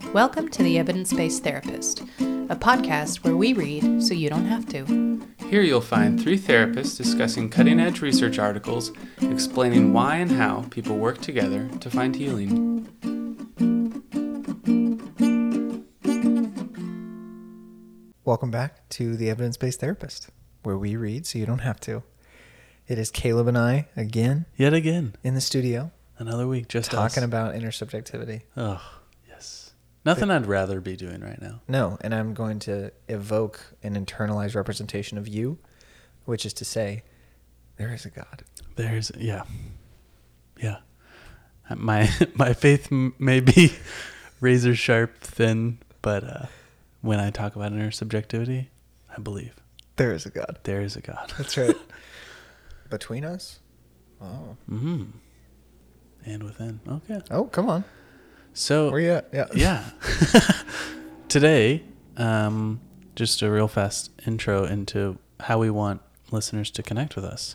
Welcome to The Evidence-Based Therapist, a podcast where we read so you don't have to. Here you'll find three therapists discussing cutting-edge research articles, explaining why and how people work together to find healing. Welcome back to The Evidence-Based Therapist, where we read so you don't have to. It is Caleb and I again Yet again. in the studio Another week, just talking us. about intersubjectivity. Oh, yes. Nothing I'd rather be doing right now. No, and I'm going to evoke an internalized representation of you, which is to say, there is a God. Yeah. My faith may be razor sharp thin, but when I talk about intersubjectivity, I believe There is a God. there is a God. That's right. Between us? Oh. Mm-hmm. And within. Okay. Oh, come on. So Where you at? Yeah. yeah. Today, just a real fast intro into how we want listeners to connect with us.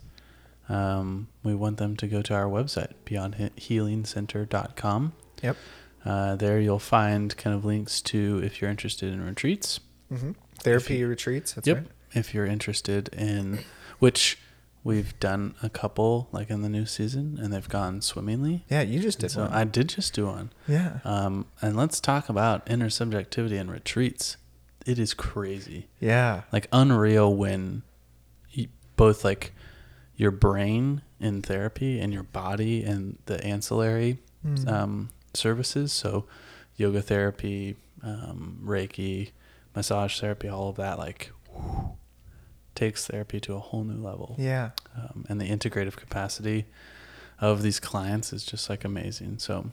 We want them to go to our website, beyondhealingcenter.com. Yep. There you'll find kind of links to if you're interested in retreats. Mm-hmm. Therapy retreats. That's Yep. right. If you're interested in, which we've done a couple like in the new season and they've gone swimmingly. Yeah, you just And did so one. I did just do one. Yeah. And let's talk about intersubjectivity and retreats. It is crazy. Yeah. Like unreal when both like your brain in therapy and your body and the ancillary services. So yoga therapy, Reiki, massage therapy, all of that like takes therapy to a whole new level. Yeah. And the integrative capacity of these clients is just like amazing. So,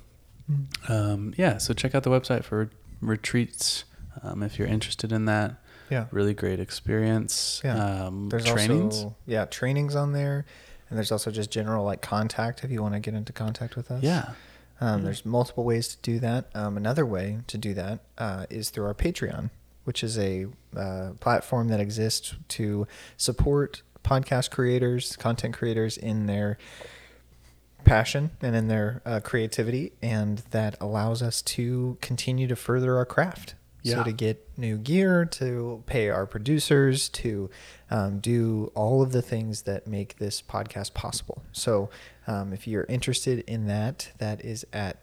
so check out the website for retreats if you're interested in that. Yeah. Really great experience. Yeah. There's Trainings. also, trainings on there. And there's also just general like contact if you want to get into contact with us. Yeah. There's multiple ways to do that. Another way to do that is through our Patreon, which is a platform that exists to support podcast creators, content creators in their passion and in their creativity, and that allows us to continue to further our craft. Yeah. So to get new gear, to pay our producers, to do all of the things that make this podcast possible. So if you're interested in that, that is at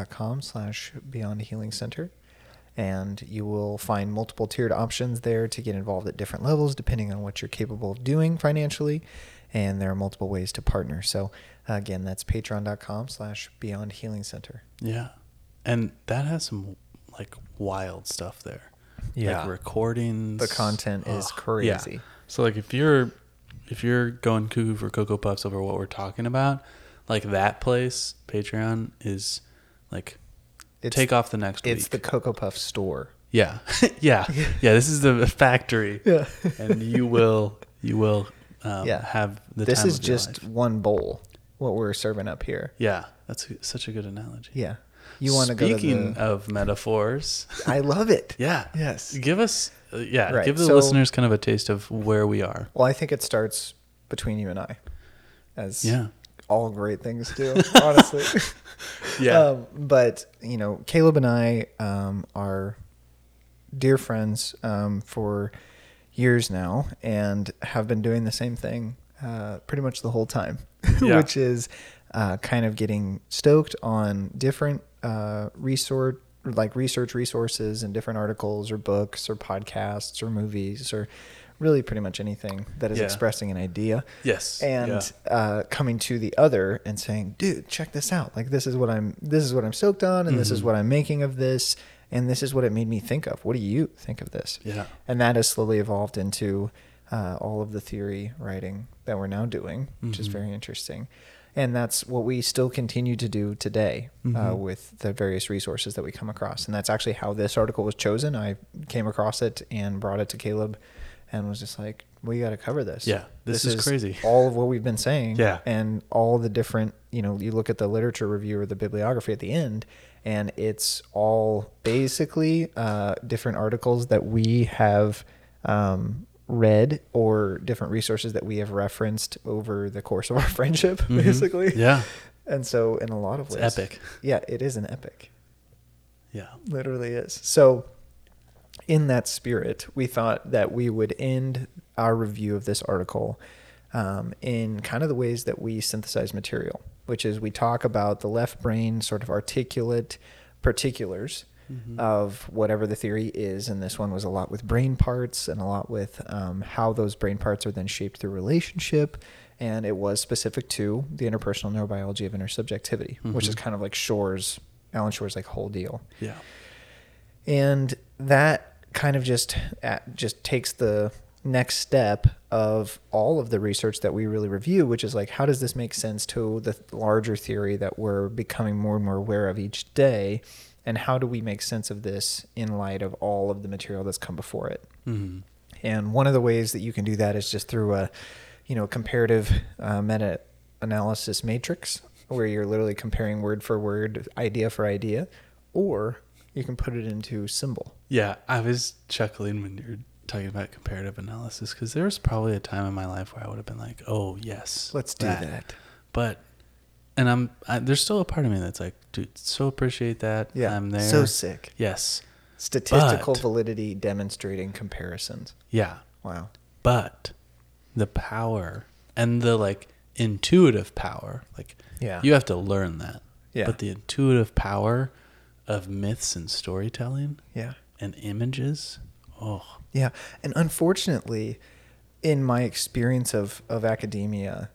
patreon.com/beyondhealingcenter. And you will find multiple tiered options there to get involved at different levels, depending on what you're capable of doing financially. And there are multiple ways to partner. So again, that's patreon.com/beyondhealingcenter. Yeah. And that has some like wild stuff there. Yeah. Like recordings. The content is crazy. Yeah. So like if you're going cuckoo for Cocoa Puffs over what we're talking about, like that place, Patreon, is like take off the next week. It's the Cocoa Puff store. Yeah. Yeah. This is the factory. Yeah. And you will have the This time is of your just life. one bowl, what we're serving up here. Yeah. That's such a good analogy. Yeah. You want to go to Speaking of metaphors. I love it. Yeah. Yes. Give us, Right. give the So- listeners kind of a taste of where we are. Well, I think it starts between you and I, as Yeah. all great things do, honestly. But, Caleb and I are dear friends for years now and have been doing the same thing pretty much the whole time, Yeah. which is kind of getting stoked on different research resources and different articles or books or podcasts or movies or really pretty much anything that is expressing an idea. Yes. And coming to the other and saying, dude, check this out. Like this is what I'm stoked on, and this is what I'm making of this, and this is what it made me think of. What do you think of this? Yeah. And that has slowly evolved into all of the theory writing that we're now doing, which is very interesting. And that's what we still continue to do today with the various resources that we come across. And that's actually how this article was chosen. I came across it and brought it to Caleb and was just like, we got to cover this. Yeah, this is crazy. All of what we've been saying. Yeah. And all the different, you look at the literature review or the bibliography at the end, and it's all basically different articles that we have read or different resources that we have referenced over the course of our friendship, basically. Yeah. And so in a lot of ways. It's epic. Yeah, it is an epic. Yeah. Literally is. So in that spirit, we thought that we would end our review of this article in kind of the ways that we synthesize material, which is we talk about the left brain sort of articulate particulars of whatever the theory is. And this one was a lot with brain parts and a lot with how those brain parts are then shaped through relationship. And it was specific to the interpersonal neurobiology of intersubjectivity, which is kind of like Alan Shore's like whole deal. Yeah. And that kind of just takes the next step of all of the research that we really review, which is like, how does this make sense to the larger theory that we're becoming more and more aware of each day? And how do we make sense of this in light of all of the material that's come before it? Mm-hmm. And one of the ways that you can do that is just through a, comparative meta-analysis matrix, where you're literally comparing word for word, idea for idea, or you can put it into symbol. Yeah, I was chuckling when you're talking about comparative analysis, because there was probably a time in my life where I would have been like, oh, yes. Let's do that. But, and there's still a part of me that's like, dude, so appreciate that. Yeah, I'm there. so sick. Yes. Statistical validity demonstrating comparisons. Yeah. Wow. But the power and the like intuitive power, like you have to learn that. Yeah. But the intuitive power of myths and storytelling and images. Oh. Yeah. And unfortunately, in my experience of academia,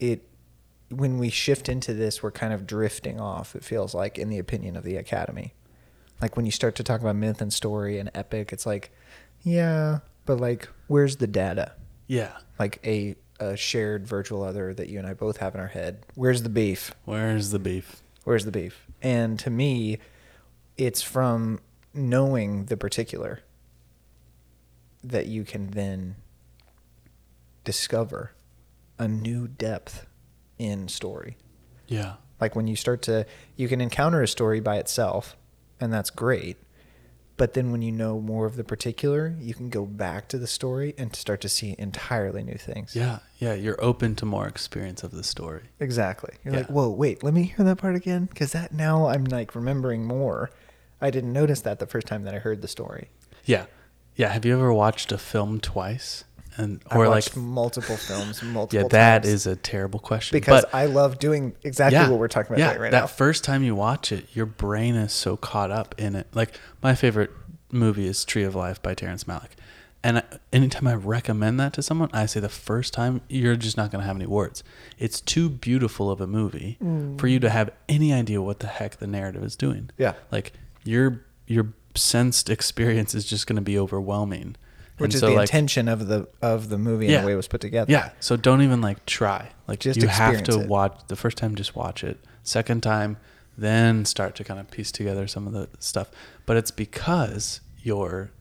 when we shift into this, we're kind of drifting off, it feels like, in the opinion of the academy. Like when you start to talk about myth and story and epic, it's like, yeah, but like, where's the data? Yeah. Like a shared virtual other that you and I both have in our head. Where's the beef? Where's the beef? Where's the beef? And to me, it's from knowing the particular that you can then discover a new depth in story. Yeah. Like when you can encounter a story by itself, and that's great. But then when you know more of the particular, you can go back to the story and start to see entirely new things. Yeah. Yeah. You're open to more experience of the story. Exactly. You're like, whoa, wait, let me hear that part again. Because that now I'm like remembering more. I didn't notice that the first time that I heard the story. Yeah. Yeah. Have you ever watched a film twice? I watched multiple films multiple times. That is a terrible question. Because I love doing exactly what we're talking about right now. That first time you watch it, your brain is so caught up in it. Like my favorite movie is Tree of Life by Terrence Malick. And anytime I recommend that to someone, I say the first time, you're just not going to have any words. It's too beautiful of a movie for you to have any idea what the heck the narrative is doing. Yeah. Like your sensed experience is just going to be overwhelming. Which is the intention of the movie and the way it was put together. Yeah. So don't even try. Just you have to it. watch the first time, just watch it. Second time, then start to kind of piece together some of the stuff. But it's because your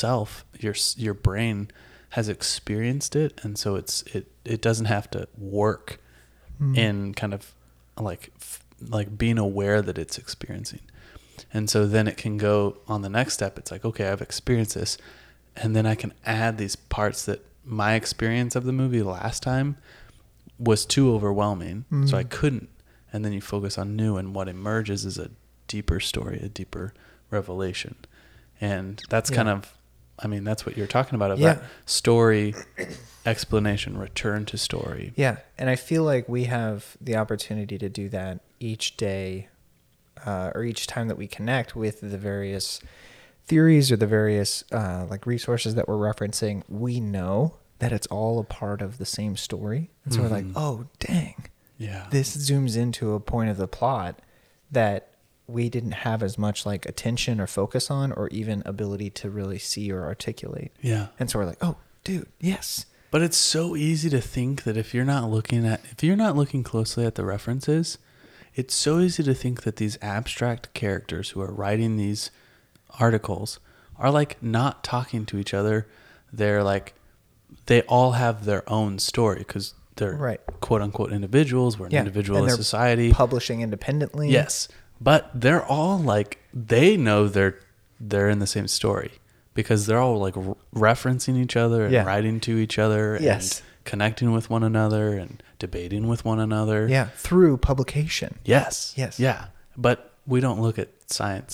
brain has experienced it, and so it doesn't have to work in kind of like being aware that it's experiencing. And so then it can go on the next step. It's like, okay, I've experienced this. And then I can add these parts that my experience of the movie last time was too overwhelming. So I couldn't. And then you focus on new, and what emerges is a deeper story, a deeper revelation. And that's kind of, that's what you're talking about, that story, explanation, return to story. Yeah. And I feel like we have the opportunity to do that each day or each time that we connect with the various theories or the various resources that we're referencing. We know that it's all a part of the same story. And so we're like, oh, dang. Yeah. This zooms into a point of the plot that we didn't have as much attention or focus on, or even ability to really see or articulate. Yeah. And so we're like, oh, dude, yes. But it's so easy to think that if you're not looking closely at the references, it's so easy to think that these abstract characters who are writing these articles are not talking to each other. They're they all have their own story because they're quote unquote individuals. We're an individualist society, publishing independently. Yes, but they're all they know they're in the same story because they're all referencing each other and writing to each other and connecting with one another and debating with one another. Yeah, through publication. Yes. Yeah, but we don't look at science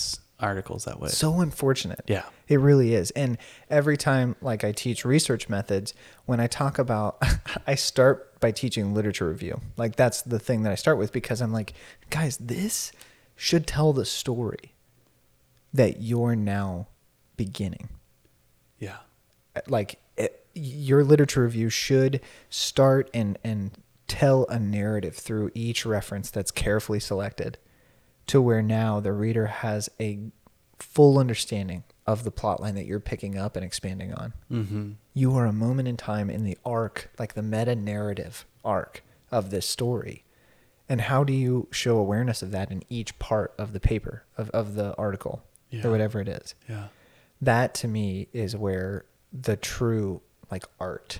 articles that way. So unfortunate. Yeah. It really is. And every time, like, I teach research methods, when I talk about, I start by teaching literature review. Like, that's the thing that I start with, because I'm like, guys, this should tell the story that you're now beginning. Yeah. Like, your literature review should start and tell a narrative through each reference that's carefully selected, to where now the reader has a full understanding of the plot line that you're picking up and expanding on. Mm-hmm. You are a moment in time in the arc, like the meta-narrative arc of this story. And how do you show awareness of that in each part of the paper, of the article, Yeah. or whatever it is? Yeah. That, to me, is where the true, like, art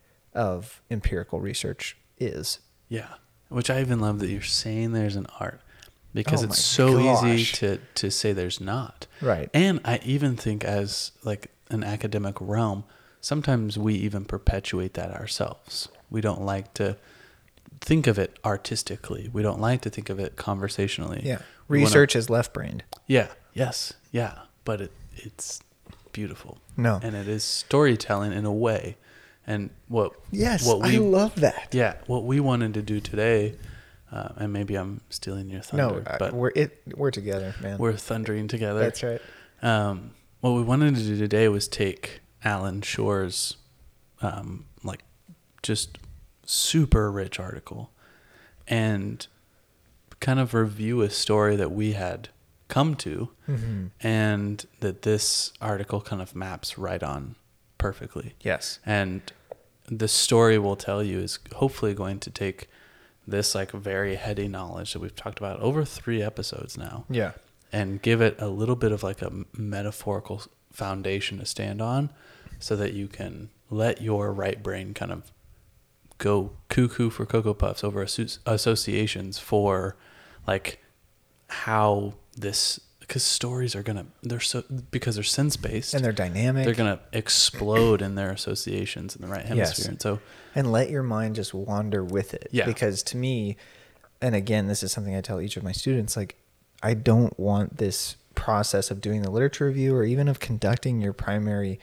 of empirical research is. Yeah. Which I even love that you're saying there's an art, because Oh it's my so easy gosh. to say there's not. Right. And I even think, as like an academic realm, sometimes we even perpetuate that ourselves. We don't like to think of it artistically. We don't like to think of it conversationally. Yeah. We wanna- Research is left-brained. Yeah. Yes. Yeah. But it's beautiful. No. And it is storytelling in a way. And what I love that. yeah, what we wanted to do today, and maybe I'm stealing your thunder, but we're together, man. we're thundering together. That's right. What we wanted to do today was take Alan Shore's, like, just super rich article and kind of review a story that we had come to, Mm-hmm. and that this article kind of maps right on perfectly. Yes. And the story we'll tell you is hopefully going to take this, like, very heady knowledge that we've talked about over 3 episodes now, Yeah. and give it a little bit of, like, a metaphorical foundation to stand on, so that you can let your right brain kind of go cuckoo for Cocoa Puffs over associations for, like, how this, because stories are because they're sense based, And they're dynamic. they're gonna explode in their associations in the right hemisphere. Yes. And so, And let your mind just wander with it. Yeah. Because to me, and again, this is something I tell each of my students, like, I don't want this process of doing the literature review, or even of conducting your primary,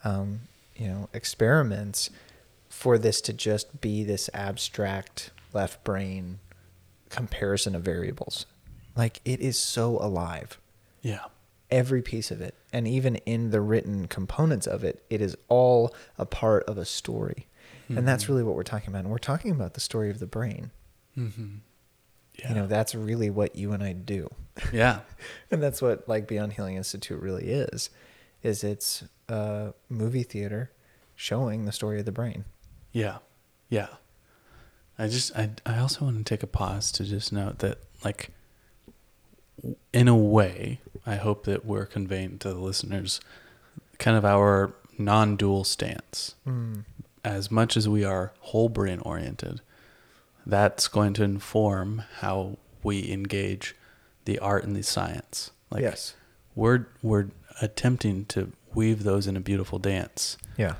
experiments, for this to just be this abstract left brain comparison of variables. Like, it is so alive. yeah, Every piece of it, and even in the written components of it, it is all a part of a story. And that's really what we're talking about. And we're talking about the story of the brain. mm-hmm. Yeah, You know, that's really what you and I do. yeah, And that's what, like, Beyond Healing Institute really is it's a movie theater showing the story of the brain. yeah, yeah. I also want to take a pause to just note that, like, in a way, I hope that we're conveying to the listeners kind of our non-dual stance. As much as we are whole brain oriented, that's going to inform how we engage the art and the science. Like, Yes. we're attempting to weave those in a beautiful dance. Yeah.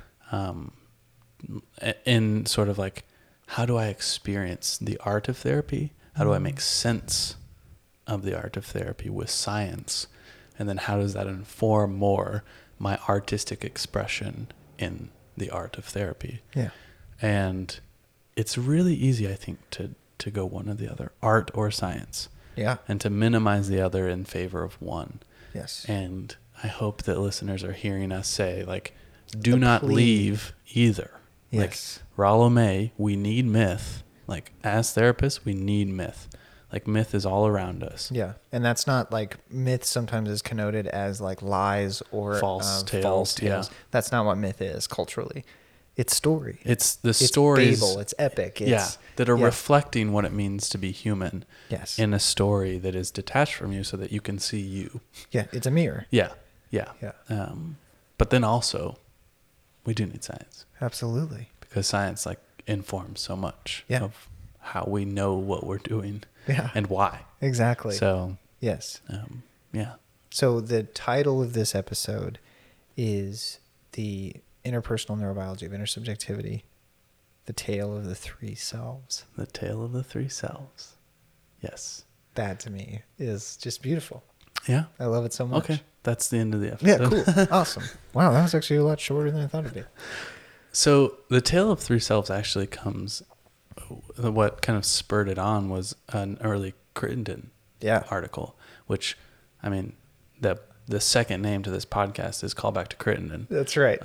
In sort of like, how do I experience the art of therapy? How do I make sense of the art of therapy with science? And then how does that inform more my artistic expression in the art of therapy? Yeah. And it's really easy, I think, to go one or the other, art or science, Yeah. and to minimize the other in favor of one. Yes. And I hope that listeners are hearing us say, like, do The not plea. leave either. Yes. Like, Rollo May, we need myth. Like, as therapists, we need myth. Like, myth is all around us. Yeah. And that's not, like, myth sometimes is connoted as, like, lies or False tales, false tales. yeah. That's not what myth is culturally. It's story. It's the It's stories, fable. It's epic. It's, yeah, that are yeah. reflecting what it means to be human. Yes. In a story that is detached from you, so that you can see you. Yeah. It's a mirror. Yeah, yeah, Yeah. But then also, we do need science, Absolutely. because science, like, informs so much Yeah. of how we know what we're doing, Yeah. and why. Exactly. So, Yes. yeah, So the title of this episode is The Interpersonal Neurobiology of Intersubjectivity, The Tale of the Three Selves. the tale of the 3 selves. Yes. That, to me, is just beautiful. Yeah. I love it so much. Okay. That's the end of the episode. Yeah, cool. Awesome. Wow, that was actually a lot shorter than I thought it'd be. So the Tale of Three Selves actually comes, what kind of spurred it on was an early Crittenden article, which, I mean, the second name to this podcast is Callback to Crittenden. That's right.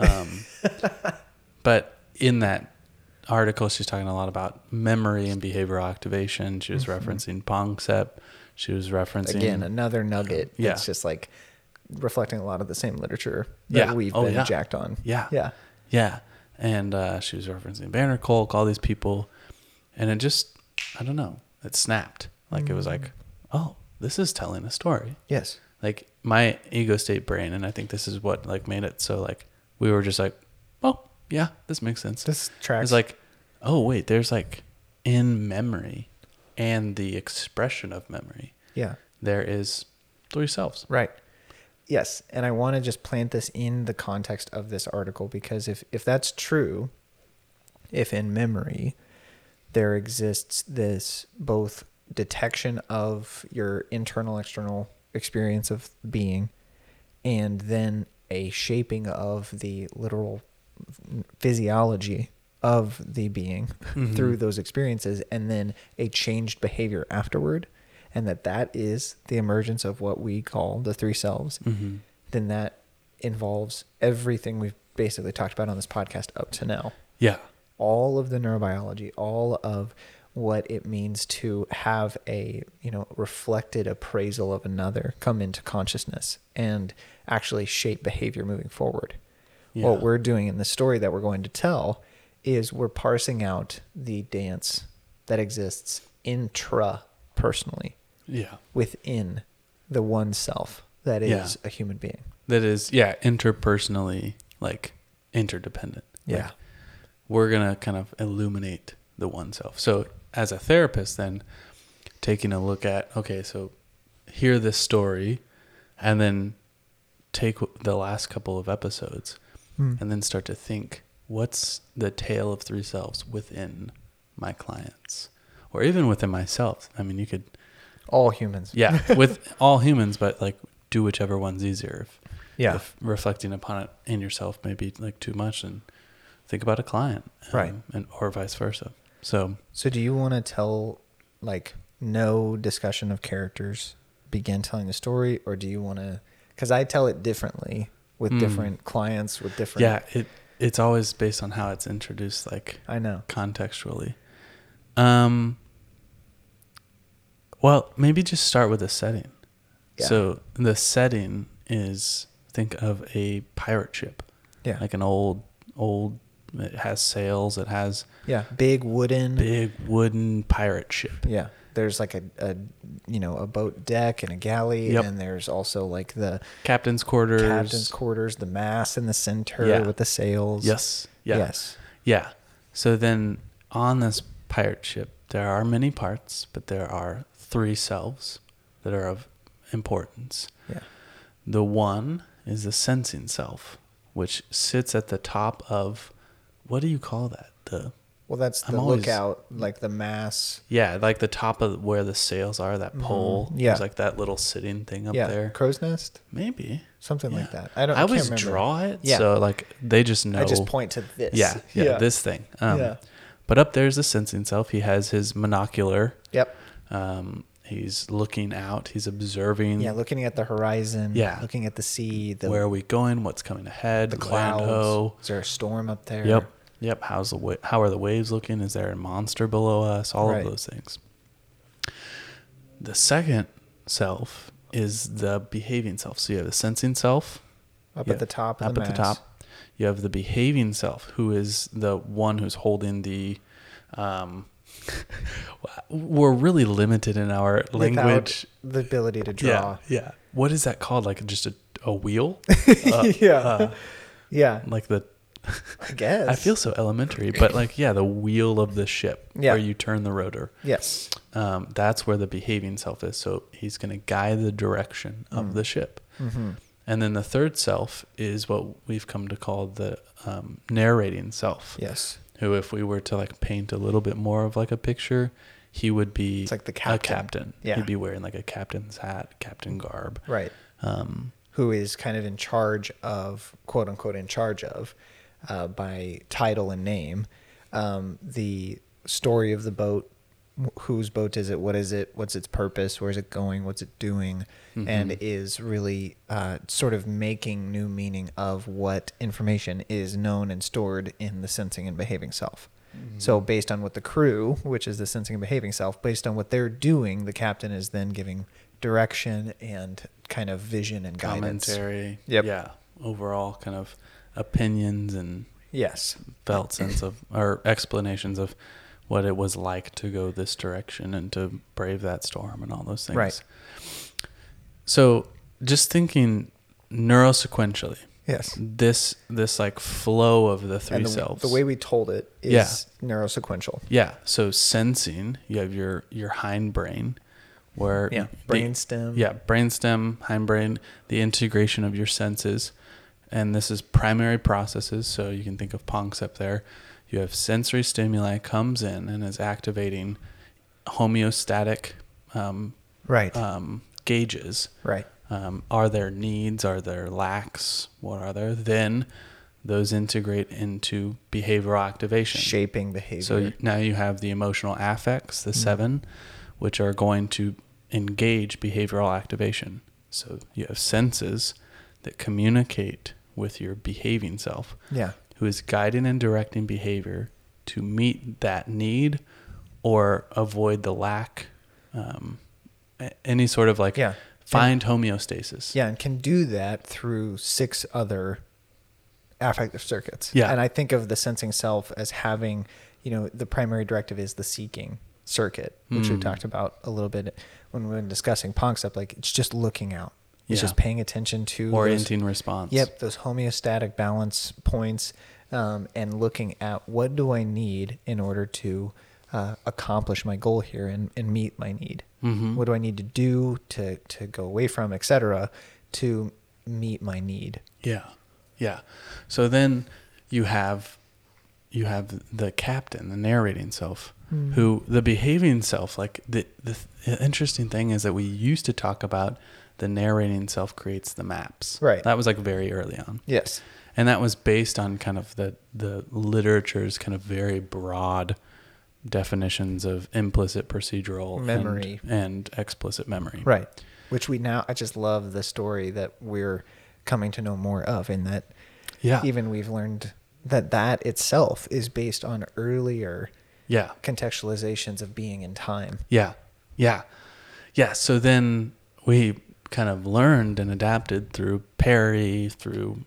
But in that article, she's talking a lot about memory and behavioral activation. She was referencing Pongsepp. She was referencing... Again, another nugget. Yeah. It's just like reflecting a lot of the same literature that we've been jacked on. Yeah. Yeah. Yeah. And she was referencing Banner Kolk, all these people. And it just, I don't know, it snapped. Like it was like, oh, this is telling a story. Yes. Like my ego state brain, and I think this is what like made it so like we were just like, oh, yeah, this makes sense. This tracks. It's like, oh, wait, there's like in memory and the expression of memory. Yeah. There is three selves. Right. Yes. And I want to just plant this in the context of this article, because if that's true, if in memory there exists this both detection of your internal, external experience of being, and then a shaping of the literal physiology of the being through those experiences, and then a changed behavior afterward, and that is the emergence of what we call the three selves, then that involves everything we've basically talked about on this podcast up to now. Yeah. All of the neurobiology, all of what it means to have a, reflected appraisal of another come into consciousness and actually shape behavior moving forward. Yeah. What we're doing in the story that we're going to tell is we're parsing out the dance that exists intra-personally. Yeah. Within the one self that is a human being. That is, interpersonally, like, interdependent. Yeah. Like, we're going to kind of illuminate the one self. So as a therapist, then taking a look at, okay, so hear this story and then take the last couple of episodes and then start to think, what's the tale of three selves within my clients or even within myself? I mean, you could... All humans. Yeah, with all humans, but like do whichever one's easier. If reflecting upon it in yourself may be like too much, and think about a client, right, and or vice versa. So do you want to tell, like, no discussion of characters, begin telling the story, or do you want to? Because I tell it differently with different clients, with different. Yeah, it's always based on how it's introduced, like I know contextually. Well, maybe just start with the setting. Yeah. So the setting is, think of a pirate ship. Yeah. Like an old, it has sails, it has... Yeah, big wooden pirate ship. Yeah. There's like a boat deck and a galley, and there's also like the... Captain's quarters, the mast in the center with the sails. Yes. Yeah. Yes. Yeah. So then on this pirate ship, there are many parts, but there are three selves that are of importance. Yeah. The one is the sensing self, which sits at the top of, what do you call that? That's the lookout, like the mass. Yeah, like the top of where the sails are, that pole. Yeah. There's like that little sitting thing up there. Crow's nest? Maybe. Something like that. I always draw it, so like they just know. I just point to this. Yeah, this thing. But up there's the sensing self. He has his monocular. Yep. He's looking out. He's observing. Yeah, looking at the horizon. Yeah. Looking at the sea. Where are we going? What's coming ahead? The clouds. Is there a storm up there? Yep. How are the waves looking? Is there a monster below us? All of those things. The second self is the behaving self. So you have the sensing self. Up at the top of the mass. Up at the top. You have the behaving self, who is the one who's holding the... we're really limited in our language. Without the ability to draw. Yeah. What is that called? Like just a wheel? Yeah. Like the... I guess. I feel so elementary, but like, the wheel of the ship where you turn the rotor. Yes. That's where the behaving self is. So he's going to guide the direction of the ship. Mm-hmm. And then the third self is what we've come to call the narrating self. Yes. Who, if we were to like paint a little bit more of like a picture, he would be It's like the a captain. captain. Yeah. He'd be wearing like a captain's hat, captain garb. Right. Who is kind of in charge of, quote unquote, in charge of, by title and name, the story of the boat, whose boat is it, what's its purpose, where's it going, what's it doing, and is really sort of making new meaning of what information is known and stored in the sensing and behaving self. So based on what the crew, which is the sensing and behaving self, based on what they're doing, the captain is then giving direction and kind of vision and guidance. Commentary. Yep. Yeah. Overall kind of opinions and Yes. felt sense of, or explanations of what it was like to go this direction and to brave that storm and all those things. Right. So just thinking neurosequentially, Yes. this like flow of the three And selves. the way we told it is Yeah. neurosequential. Yeah. So sensing, you have your hindbrain, where Yeah. Brainstem. Brainstem, hindbrain, the integration of your senses, and this is primary processes. So you can think of Ponks up there. You have sensory stimuli comes in and is activating homeostatic Right. gauges. Right. Are there needs? Are there lacks? What are there? Then those integrate into behavioral activation. Shaping behavior. So now you have the emotional affects, the 7, which are going to engage behavioral activation. So you have senses that communicate with your behaving self, Yeah. who is guiding and directing behavior to meet that need or avoid the lack, any sort of like Yeah. find homeostasis. Yeah, and can do that through 6 other affective circuits. Yeah. And I think of the sensing self as having, the primary directive is the seeking circuit, which we talked about a little bit when we were discussing Ponks. Like it's just looking out. It's Yeah. just paying attention to Orienting response. those homeostatic balance points, and looking at what do I need in order to accomplish my goal here and meet my need. Mm-hmm. What do I need to do to go away from, etc., to meet my need? Yeah. Yeah. So then you have the captain, the narrating self, who the behaving self, like the interesting thing is that we used to talk about the narrating self creates the maps. Right. That was like very early on. Yes. And that was based on kind of the literature's kind of very broad definitions of implicit procedural Memory. and explicit memory. Right. Which I just love the story that we're coming to know more of, in that Yeah. even we've learned that itself is based on earlier Yeah. contextualizations of being in time. Yeah. Yeah. Yeah. So then we kind of learned and adapted through Perry, through,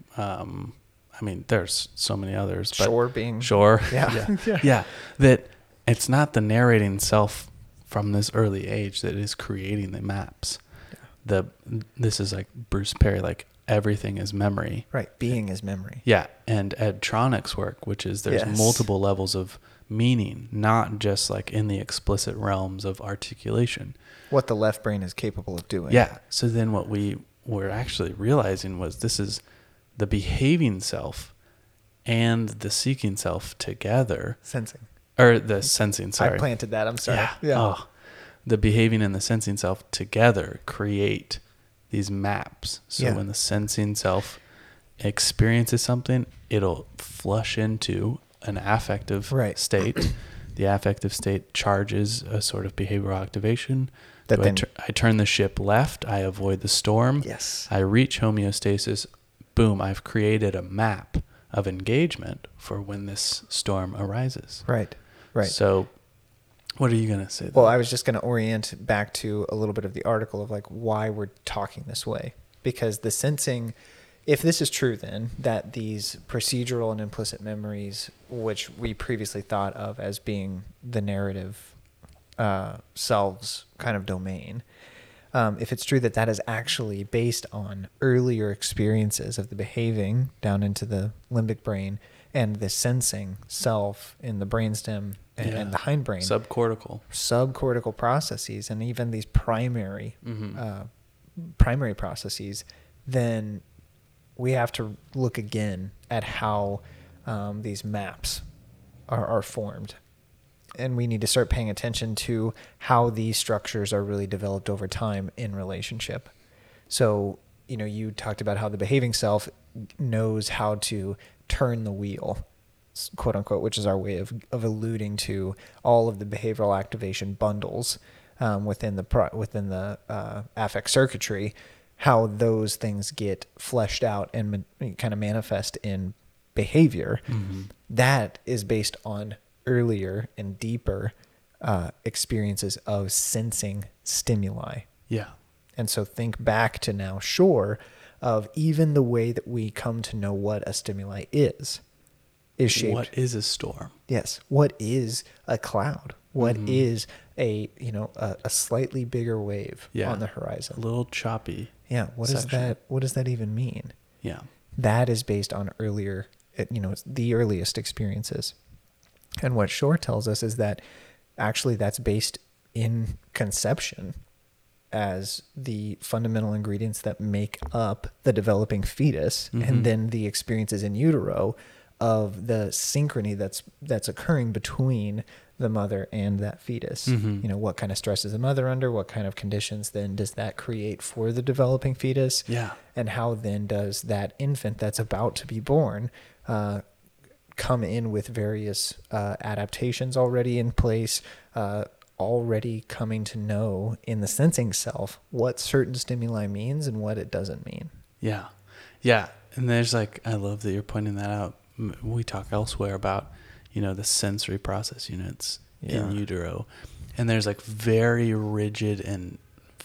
there's so many others. But Shore. Yeah. Yeah. Yeah. That it's not the self from this early age that is creating the maps. This is like Bruce Perry, like everything is memory. Right. Being is memory. Yeah. And Ed Tronick's work, which is there's Yes. multiple levels of meaning, not just like in the explicit realms of articulation. What the left brain is capable of doing. Yeah. So then what we were actually realizing was this is the behaving self and the seeking self together, Sensing. or the sensing, sorry. I planted that. I'm sorry. Yeah. Oh, the behaving and the sensing self together create these maps. So Yeah. when the sensing self experiences something, it'll flush into an affective Right. state. The affective state charges a sort of behavioral activation. That then- I turn the ship left. I avoid the storm. Yes. I reach homeostasis. Boom, I've created a map of engagement for when this storm arises. Right. Right. So what are you going to say? Well, I was just going to orient back to a little bit of the article of like why we're talking this way, because the sensing, if this is true, then that these procedural and implicit memories, which we previously thought of as being the narrative selves kind of domain, if it's true that is actually based on earlier experiences of the behaving down into the limbic brain and the sensing self in the brainstem and the hindbrain, subcortical processes, and even these primary processes, then we have to look again at how these maps are formed. and we need to start paying attention to how these structures are really developed over time in relationship. So, you talked about how the behaving self knows how to turn the wheel, quote unquote, which is our way of alluding to all of the behavioral activation bundles within the affect circuitry, how those things get fleshed out and kind of manifest in behavior. That is based on earlier and deeper experiences of sensing stimuli. Yeah. And so think back to now, of even the way that we come to know what a stimuli is shaped. What is a storm? Yes. What is a cloud? What is a slightly bigger wave on the horizon? A little choppy. Yeah. What does that even mean? Yeah. That is based on earlier, the earliest experiences. And what Shore tells us is that actually that's based in conception as the fundamental ingredients that make up the developing fetus, and then the experiences in utero of the synchrony that's occurring between the mother and that fetus. What kind of stress is the mother under? What kind of conditions then does that create for the developing fetus? Yeah. And how then does that infant that's about to be born come in with various adaptations already in place, already coming to know in the sensing self what certain stimuli means and what it doesn't mean. Yeah. Yeah. And there's I love that you're pointing that out. We talk elsewhere about, the sensory process units in utero. And there's very rigid and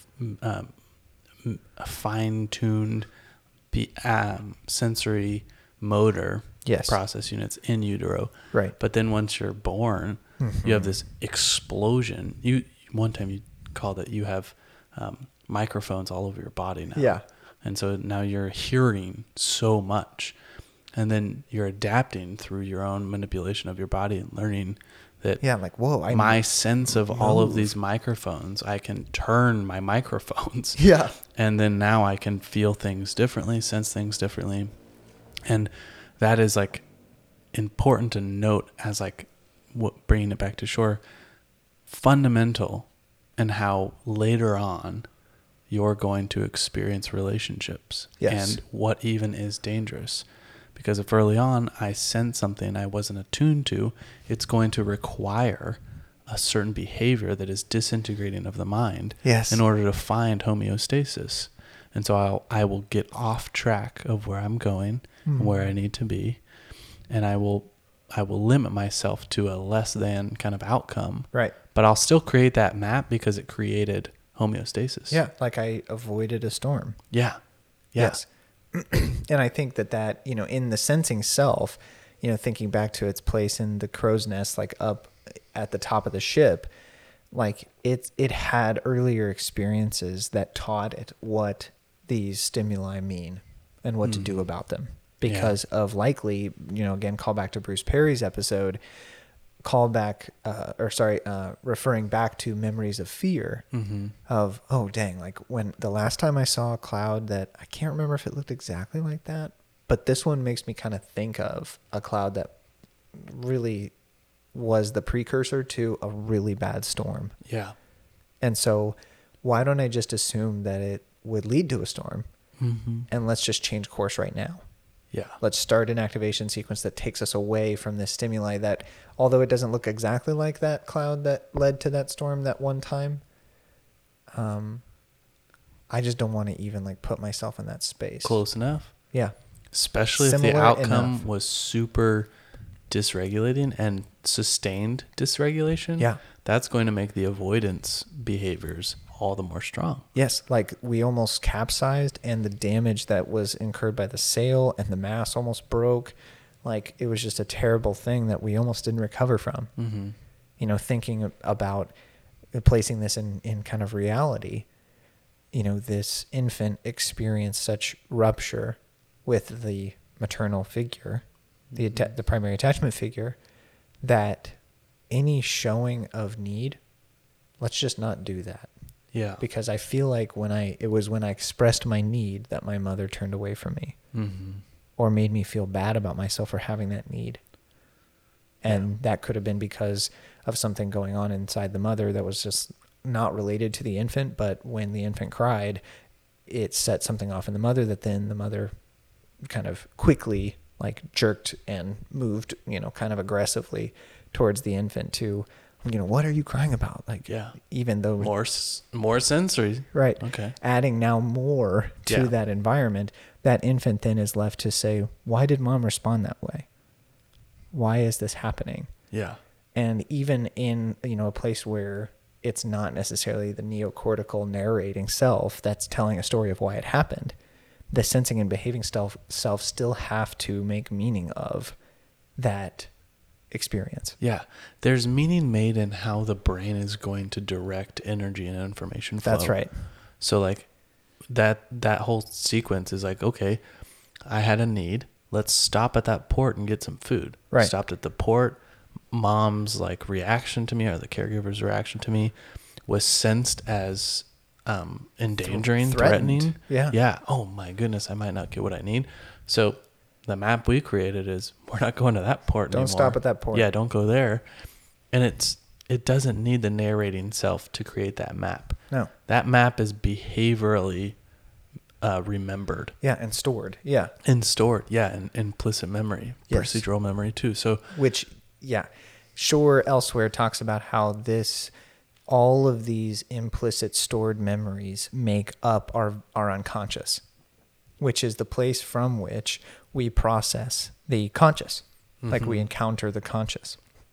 fine-tuned sensory motor process units in utero. Right. But then once you're born, you have this explosion. One time you called it, you have microphones all over your body now. Yeah. And so now you're hearing so much. And then you're adapting through your own manipulation of your body and learning that whoa, my sense of all of these microphones, I can turn my microphones. Yeah. And then now I can feel things differently, sense things differently. And that is important to note as bringing it back to Shore, fundamental in how later on you're going to experience relationships and what even is dangerous. Because if early on I sense something I wasn't attuned to, it's going to require a certain behavior that is disintegrating of the mind in order to find homeostasis. And so I will get off track of where I'm going and where I need to be. And I will limit myself to a less than kind of outcome. Right. But I'll still create that map because it created homeostasis. Yeah. I avoided a storm. Yeah. Yes. And I think that, in the sensing self, thinking back to its place in the crow's nest, up at the top of the ship, it had earlier experiences that taught it what these stimuli mean and what to do about them. Because of likely, again, call back to Bruce Perry's episode, referring back to memories of fear of, oh, dang, when the last time I saw a cloud that I can't remember if it looked exactly like that, but this one makes me kind of think of a cloud that really was the precursor to a really bad storm. Yeah. And so why don't I just assume that it would lead to a storm and let's just change course right now? Yeah. Let's start an activation sequence that takes us away from this stimuli that, although it doesn't look exactly like that cloud that led to that storm that one time, I just don't want to even put myself in that space. Close enough. Yeah. Especially if the outcome was super dysregulating and sustained dysregulation. Yeah. That's going to make the avoidance behaviors all the more strong. Yes, we almost capsized, and the damage that was incurred by the sail and the mast almost broke. It was just a terrible thing that we almost didn't recover from. Thinking about placing this in kind of reality, this infant experienced such rupture with the maternal figure, the primary attachment figure, that any showing of need, let's just not do that. Yeah. Because I feel like when I expressed my need that my mother turned away from me or made me feel bad about myself for having that need. And that could have been because of something going on inside the mother that was just not related to the infant, but when the infant cried, it set something off in the mother that then the mother kind of quickly like jerked and moved, kind of aggressively towards the infant to, what are you crying about? Like, Yeah. even though More sensory. right. Okay. Adding now more to Yeah. that environment, that infant then is left to say, why did mom respond that way? Why is this happening? Yeah. And even in, a place where it's not necessarily the neocortical narrating self that's telling a story of why it happened, the sensing and behaving self still have to make meaning of that experience. Yeah. There's meaning made in how the brain is going to direct energy and information flow. That's right. So like that whole sequence is like, okay, I had a need. Let's stop at that port and get some food. Right. Stopped at the port. Mom's like reaction to me, or the caregiver's reaction to me, was sensed as endangering, threatening. Yeah. Yeah. Oh my goodness, I might not get what I need. So the map we created is we're not going to that port anymore. Don't stop at that port. Yeah, don't go there. And it doesn't need the narrating self to create that map. No. That map is behaviorally remembered. Yeah, and stored. Yeah. And stored. Yeah, and implicit memory, Yes. procedural memory too. So Which, yeah, Shore elsewhere talks about how all of these implicit stored memories make up our unconscious, which is the place from which we process the conscious, like we encounter the conscious.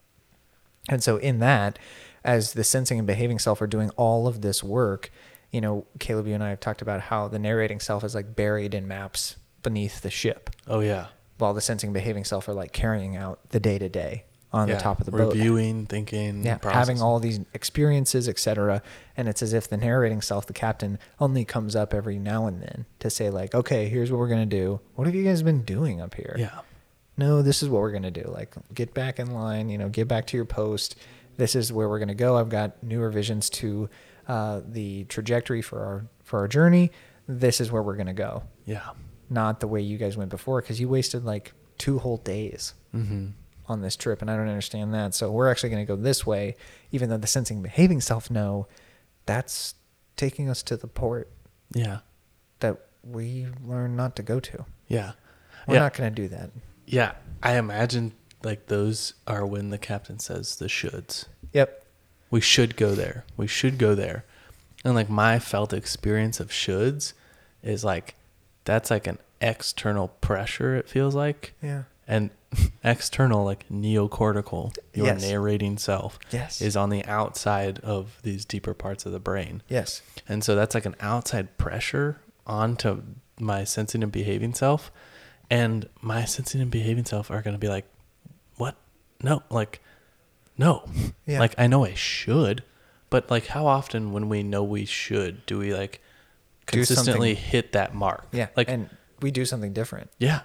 And so in that, as the sensing and behaving self are doing all of this work, Caleb, you and I have talked about how the narrating self is like buried in maps beneath the ship, oh yeah. while the sensing and behaving self are like carrying out the day-to-day on the top of the boat. Reviewing, thinking, Yeah, processing. having all these experiences, etc. And it's as if the narrating self, the captain, only comes up every now and then to say like, okay, here's what we're going to do. What have you guys been doing up here? Yeah. No, this is what we're going to do. Like, get back in line, get back to your post. This is where we're going to go. I've got new revisions to the trajectory for our journey. This is where we're going to go. Yeah. Not the way you guys went before, because you wasted like 2 whole days on this trip, and I don't understand that. So we're actually going to go this way, even though the sensing behaving self know that's taking us to the port Yeah. that we learned not to go to. Yeah. We're not going to do that. Yeah. I imagine like those are when the captain says the shoulds. Yep. We should go there. We should go there. And like my felt experience of shoulds is like, that's like an external pressure, it feels like. Yeah. And external, like neocortical, your Yes. narrating self, Yes. is on the outside of these deeper parts of the brain. Yes. And so that's like an outside pressure onto my sensing and behaving self. And my sensing and behaving self are going to be like, what? No, like, no. Yeah. Like, I know I should, but like, how often when we know we should, do we like Do consistently something- hit that mark? Yeah. Like, And we do something different. yeah.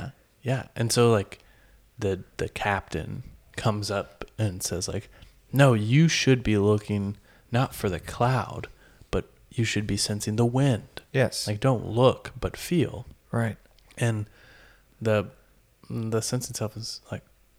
And so like the captain comes up and says like, no, you should be looking not for the cloud, but you should be sensing the wind. Yes. Like, don't look, but feel. right. And the sense itself is like,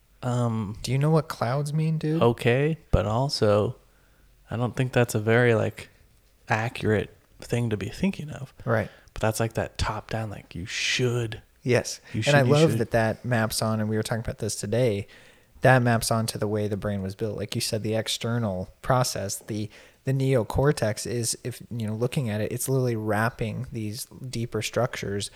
Do you know what clouds mean, dude? okay, but also I don't think that's a very like accurate thing to be thinking of. Right. But that's like that top down, like you should. Yes. You And I should- you love should. that maps on, and we were talking about this today, that maps on to the way the brain was built. Like you said, the external process, the neocortex is, if looking at it, it's literally wrapping these deeper structures.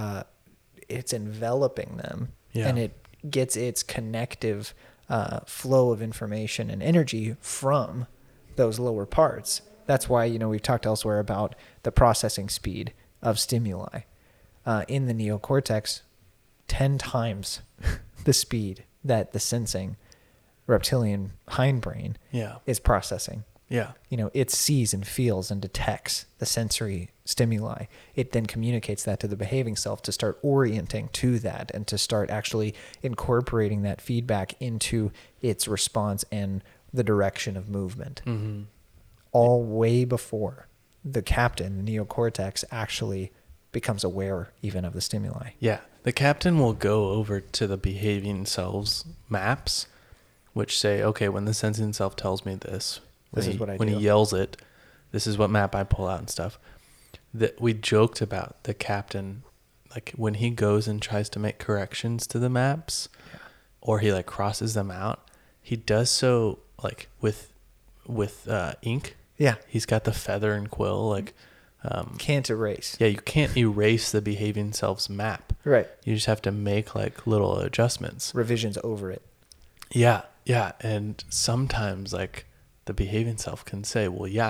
It's enveloping them, Yeah. and it gets its connective flow of information and energy from those lower parts. That's why, we've talked elsewhere about the processing speed of stimuli. In the neocortex, 10 times the speed that the sensing reptilian hindbrain Yeah. is processing. Yeah. It sees and feels and detects the sensory stimuli. It then communicates that to the behaving self to start orienting to that and to start actually incorporating that feedback into its response and the direction of movement. Mm-hmm. All way before the captain, the neocortex, actually becomes aware even of the stimuli. Yeah. The captain will go over to the behaving selves maps which say, okay, when the sensing self tells me this, This is what I when do. he yells it, this is what map I pull out and stuff. That we joked about the captain, like when he goes and tries to make corrections to the maps, or he like crosses them out, he does so like with ink. Yeah. He's got the feather and quill, like Can't erase. yeah, you can't erase the behaving self's map. Right. You just have to make like little adjustments. Revisions over it. Yeah, yeah, and sometimes like the behaving self can say, "Well, yeah,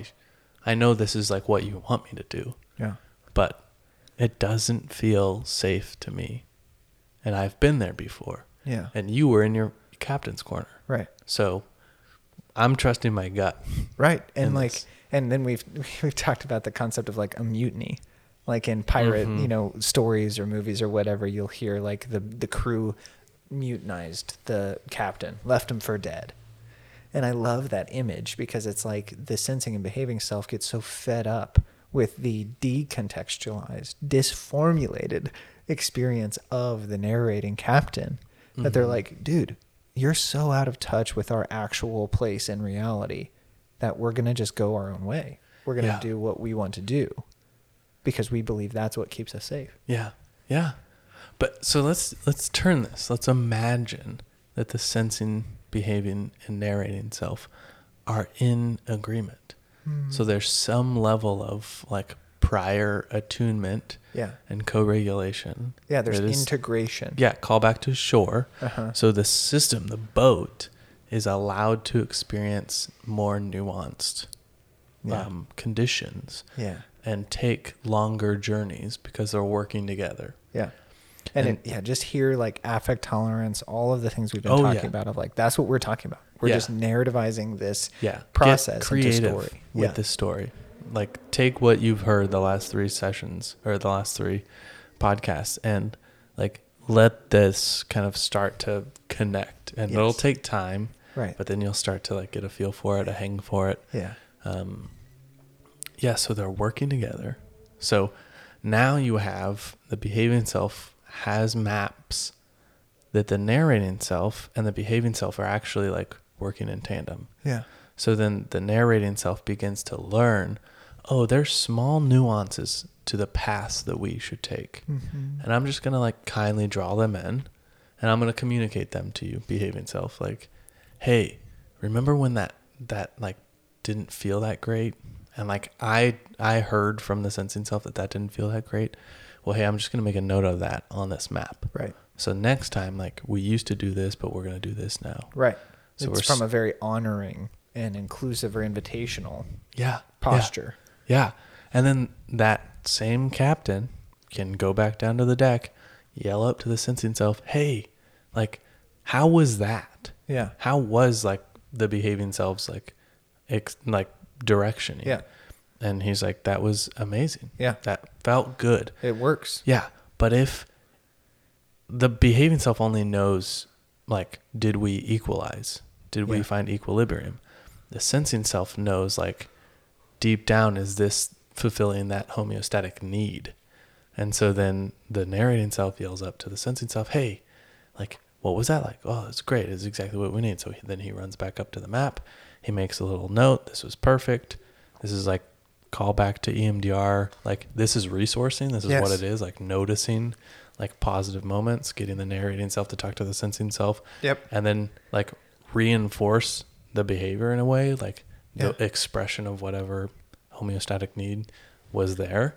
I know this is like what you want me to do, Yeah. but it doesn't feel safe to me, and I've been there before, Yeah. and you were in your captain's corner, Right. so I'm trusting my gut." Right. And in like, this. and then we've talked about the concept of like a mutiny, like in pirate, stories or movies or whatever, you'll hear like the crew mutinized the captain, left him for dead. And I love that image because it's like the sensing and behaving self gets so fed up with the decontextualized, disformulated experience of the narrating captain that they're like, dude, you're so out of touch with our actual place in reality that we're going to just go our own way. We're going to Yeah. do what we want to do because we believe that's what keeps us safe. Yeah, yeah. But so let's turn this. Let's imagine that the sensing, behaving, and narrating self are in agreement. So there's some level of like prior attunement Yeah. and co-regulation. Yeah, there's that is- integration. Yeah, call back to shore. Uh-huh. So the system, the boat, is allowed to experience more nuanced Yeah. conditions Yeah. and take longer journeys because they're working together. Yeah. And, And- just hear like affect tolerance, all of the things we've been Oh, talking yeah. about of like, that's what we're talking about. We're Yeah. just narrativizing this Yeah, process get creative into story. with Yeah. this story. Like take what you've heard the last 3 sessions or the last 3 podcasts and like let this kind of start to connect. And it'll Yes. take time, Right. but then you'll start to like get a feel for it, a hang for it. Yeah. Yeah, so they're working together. So now you have the behaving self has maps that the narrating self and the behaving self are actually like working in tandem. Yeah. So then the narrating self begins to learn, oh, there's small nuances to the paths that we should take. And I'm just going to like kindly draw them in and I'm going to communicate them to you, behaving self. Like, hey, remember when that like didn't feel that great? And like I heard from the sensing self that didn't feel that great. Well, hey, I'm just going to make a note of that on this map. Right. So next time, like we used to do this, but we're going to do this now. Right. So It's we're from a very honoring and inclusive or invitational Yeah. posture. Yeah. And then that same captain can go back down to the deck, yell up to the sensing self, hey, like, how was that? Yeah. How was like the behaving self's like, direction? Yeah. And he's like, that was amazing. Yeah. That felt good. It works. Yeah. But if the behaving self only knows, like, did we equalize? Did we Yeah. find equilibrium? The sensing self knows, like, deep down, is this fulfilling that homeostatic need? And so then the narrating self yells up to the sensing self, hey, like, what was that like? Oh, it's great. It's exactly what we need. So then he runs back up to the map. He makes a little note. This was perfect. This is like call back to EMDR. Like this is resourcing. This is Yes. what it is. Like noticing like positive moments, getting the narrating self to talk to the sensing self. Yep. And then like reinforce the behavior in a way, like the Yeah. expression of whatever homeostatic need was there.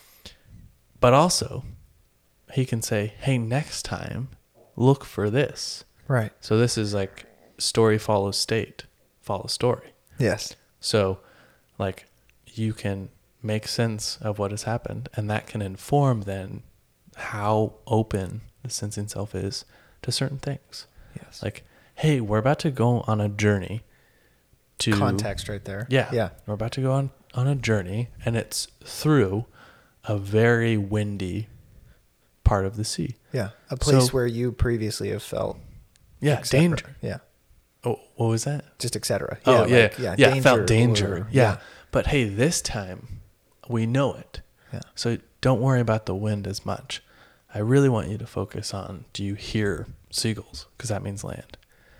But also he can say, hey, next time look for this. Right. So this is like story follows state, follows story. Yes. So like you can make sense of what has happened and that can inform then how open the sensing self is to certain things. Yes. Like, hey, we're about to go on a journey to Context right there. Yeah. Yeah. We're about to go on a journey and it's through a very windy part of the sea. Yeah. A place So- where you previously have felt Yeah. et cetera. Danger. Yeah. Oh, what was that? Just et cetera. Oh, yeah. like, yeah. Felt danger. or- Yeah. But hey, this time we know it. Yeah. So don't worry about the wind as much. I really want you to focus on, do you hear seagulls? Because that means land.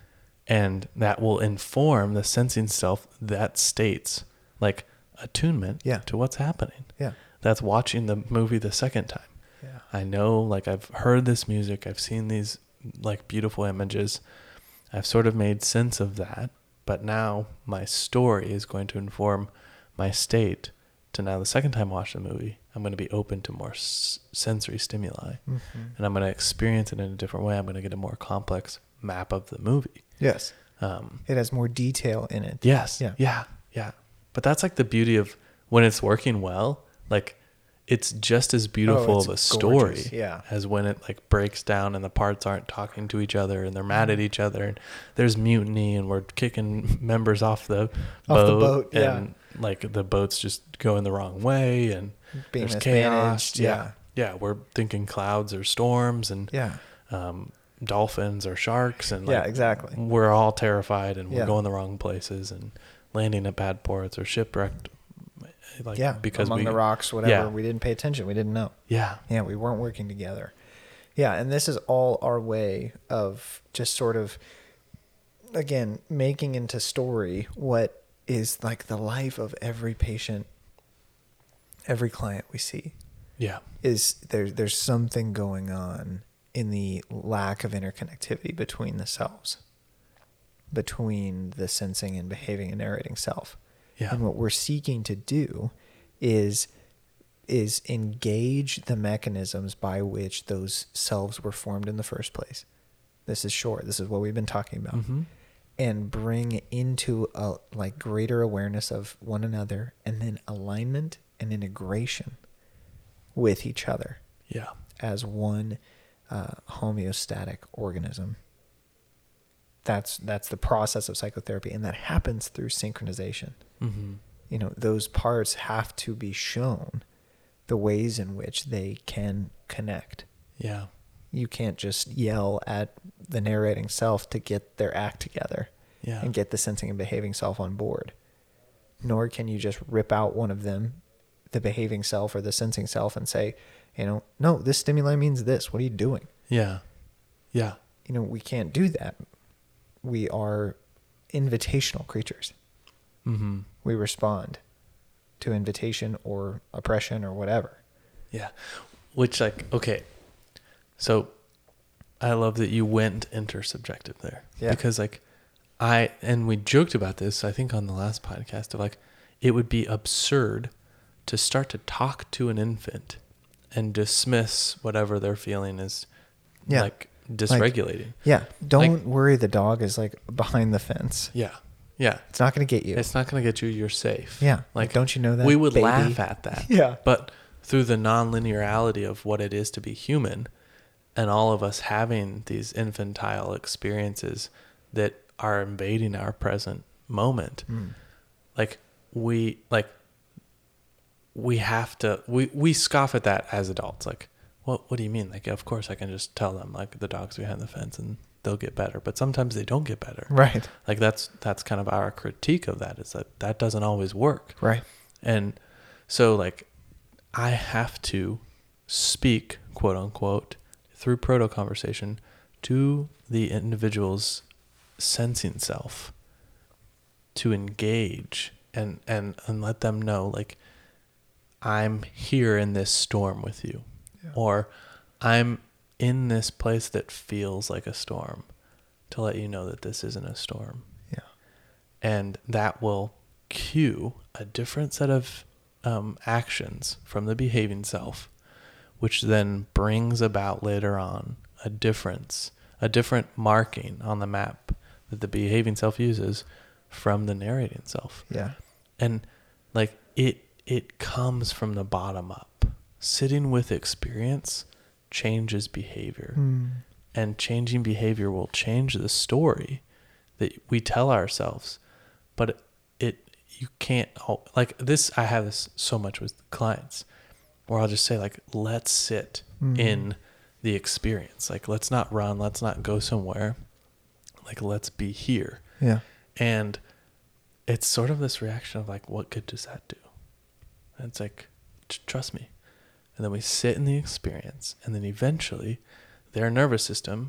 And that will inform the sensing self that states like attunement to what's happening. Yeah. That's watching the movie the second time. Yeah. I know, like, I've heard this music, I've seen these like beautiful images. I've sort of made sense of that, but now my story is going to inform my state to now the second time I watch the movie, I'm going to be open to more sensory stimuli, and I'm going to experience it in a different way. I'm going to get a more complex map of the movie. Yes. It has more detail in it. Yes. Yeah. But that's like the beauty of when it's working well, like it's just as beautiful of a story as when it like breaks down and the parts aren't talking to each other and they're mad at each other and there's mutiny and we're kicking members off the boat and like the boat's just going the wrong way and being there's chaos. Yeah. We're thinking clouds or storms and dolphins or sharks and like, exactly. We're all terrified and we're going the wrong places and landing at bad ports or shipwrecked. Like, because among the rocks, whatever, we didn't pay attention. We didn't know. Yeah, we weren't working together. Yeah, and this is all our way of just sort of, again, making into story what is like the life of every patient, every client we see. Yeah, is there's something going on in the lack of interconnectivity between the selves, between the sensing and behaving and narrating self. Yeah. And what we're seeking to do is engage the mechanisms by which those selves were formed in the first place. This is short. This is what we've been talking about. And bring into a like greater awareness of one another and then alignment and integration with each other. Yeah. As one homeostatic organism. That's the process of psychotherapy, and that happens through synchronization. You know, those parts have to be shown the ways in which they can connect. Yeah. You can't just yell at the narrating self to get their act together and get the sensing and behaving self on board. Nor can you just rip out one of them, the behaving self or the sensing self, and say, you know, no, this stimuli means this. What are you doing? Yeah. Yeah. You know, we can't do that. We are invitational creatures. We respond to invitation or oppression or whatever. Yeah. Which, like, okay. So I love that you went intersubjective there. Yeah. Because, like, and we joked about this, I think, on the last podcast, of like, it would be absurd to start to talk to an infant and dismiss whatever they're feeling is, like, dysregulating. Don't worry, the dog is like behind the fence. Yeah. It's not going to get you. It's not going to get you. You're safe. Yeah. Like, don't you know that? We would laugh at that. Yeah. But through the non-linearity of what it is to be human and all of us having these infantile experiences that are invading our present moment, we have to, we scoff at that as adults. Like, what do you mean? Like, of course I can just tell them, like, the dog's behind the fence and they'll get better, but sometimes they don't get better. Right. Like, that's kind of our critique of that, is that doesn't always work. Right. And so, like, I have to speak, quote unquote, through proto conversation to the individual's sensing self to engage and let them know, like, I'm here in this storm with you, or I'm in this place that feels like a storm, to let you know that this isn't a storm. Yeah. And that will cue a different set of actions from the behaving self, which then brings about later on a different marking on the map that the behaving self uses from the narrating self. Yeah. And like it comes from the bottom up. Sitting with experience changes behavior. And changing behavior will change the story that we tell ourselves. But you can't, like this, I have this so much with clients where I'll just say, like, let's sit in the experience. Like, let's not run, let's not go somewhere. Like, let's be here. Yeah. And it's sort of this reaction of like, what good does that do? And it's like, trust me. And then we sit in the experience, and then eventually their nervous system,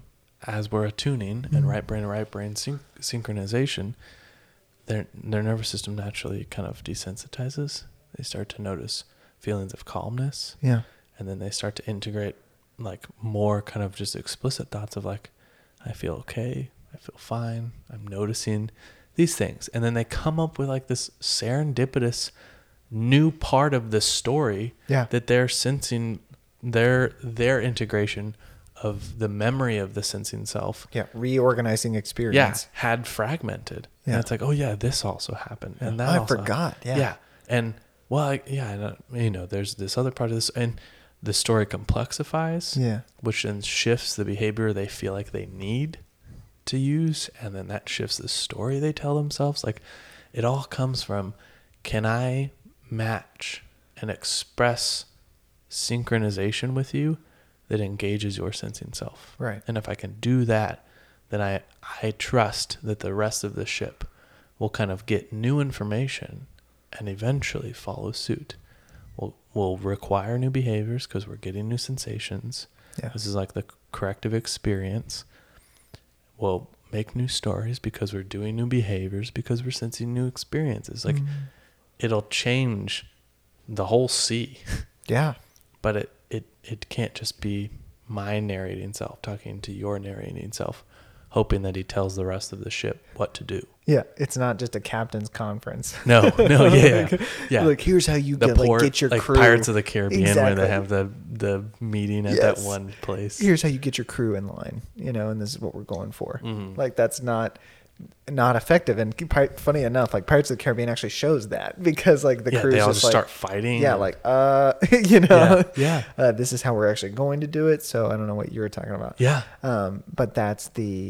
as we're attuning and right brain synchronization, their nervous system naturally kind of desensitizes. They start to notice feelings of calmness. Yeah. And then they start to integrate like more kind of just explicit thoughts of like, I feel okay, I feel fine, I'm noticing these things. And then they come up with like this serendipitous new part of the story that they're sensing, their integration of the memory of the sensing self. Yeah. Reorganizing experience. Had fragmented. Yeah. And it's like, oh yeah, this also happened. And that I forgot. Yeah. Yeah. And well, there's this other part of this, and the story complexifies, which then shifts the behavior they feel like they need to use. And then that shifts the story they tell themselves. Like it all comes from, can I match and express synchronization with you that engages your sensing self? Right. And if I can do that, then I trust that the rest of the ship will kind of get new information and eventually follow suit. We'll require new behaviors because we're getting new sensations. Yeah. This is like the corrective experience. We'll make new stories because we're doing new behaviors, because we're sensing new experiences. Like it'll change the whole sea. Yeah. But it can't just be my narrating self talking to your narrating self, hoping that he tells the rest of the ship what to do. Yeah, it's not just a captain's conference. No, yeah. Like here's how you get your crew. Pirates of the Caribbean, where they have the meeting at that one place. Here's how you get your crew in line, and this is what we're going for. Like that's not effective. And funny enough, like Pirates of the Caribbean actually shows that, because like the crew they all just start fighting. Yeah, like this is how we're actually going to do it. So I don't know what you were talking about. Yeah. But that's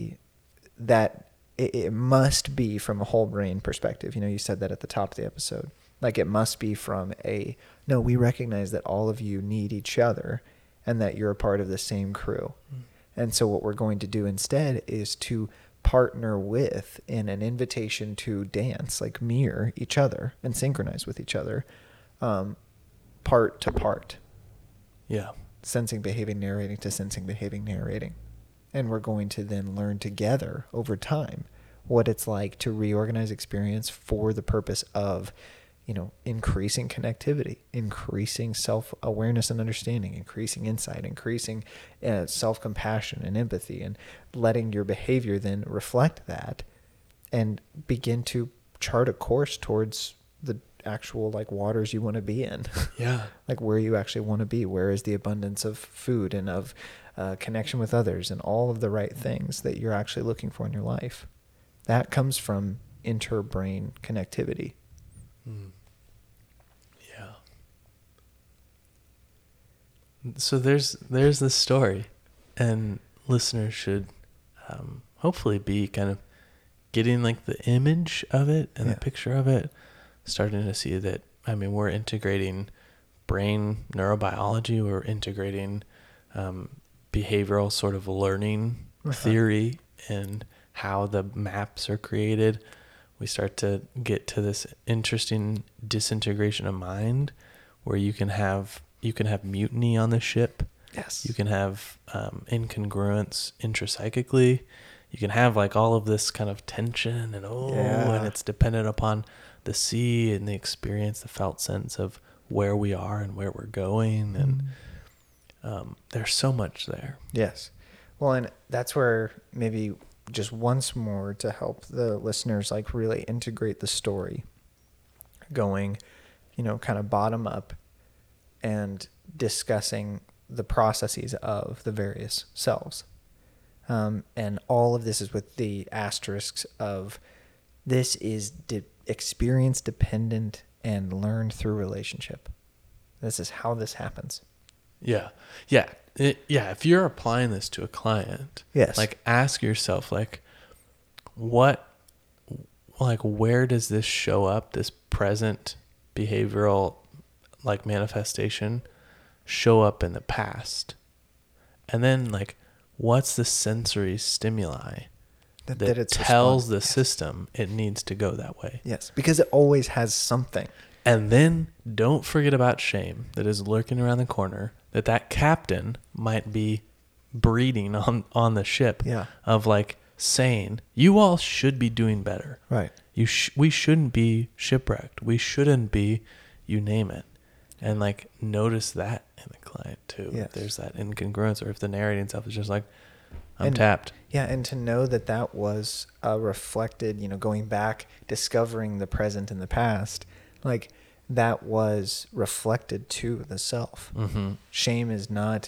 it must be from a whole brain perspective. You said that at the top of the episode. Like it must be from we recognize that all of you need each other and that you're a part of the same crew. And so what we're going to do instead is to partner with in an invitation to dance, like mirror each other and synchronize with each other, part to part. Yeah. Sensing, behaving, narrating to sensing, behaving, narrating. And we're going to then learn together over time what it's like to reorganize experience for the purpose of, increasing connectivity, increasing self-awareness and understanding, increasing insight, increasing self-compassion and empathy, and letting your behavior then reflect that and begin to chart a course towards the actual waters you want to be in. Yeah. Like where you actually want to be, where is the abundance of food and of connection with others and all of the right things that you're actually looking for in your life. That comes from inter-brain connectivity. Yeah. So there's this story, and listeners should hopefully be kind of getting like the image of it and the picture of it, starting to see that, we're integrating brain neurobiology, we're integrating behavioral sort of learning theory and how the maps are created. We start to get to this interesting disintegration of mind where you can have mutiny on the ship. Yes. You can have incongruence intrapsychically. You can have like all of this kind of tension and it's dependent upon the sea and the experience, the felt sense of where we are and where we're going. And there's so much there. Yes. Well, and that's where maybe just once more to help the listeners really integrate the story, going, kind of bottom up and discussing the processes of the various selves. And all of this is with the asterisks of this is experience dependent and learned through relationship. This is how this happens. Yeah. Yeah. If you're applying this to a client, yes, ask yourself, where does this show up? This present behavioral manifestation show up in the past? And then what's the sensory stimuli that it tells the system it needs to go that way? Yes, because it always has something. And then don't forget about shame that is lurking around the corner, that captain might be breeding on the ship. Yeah. Of like saying, you all should be doing better. Right. We shouldn't be shipwrecked. We shouldn't be, you name it. And like notice that in the client too. Yes. If there's that incongruence, or if the narrating self is just like, I'm And- tapped. Yeah, and to know that that was reflected, going back, discovering the present and the past, like that was reflected to the self. Mm-hmm. Shame is not,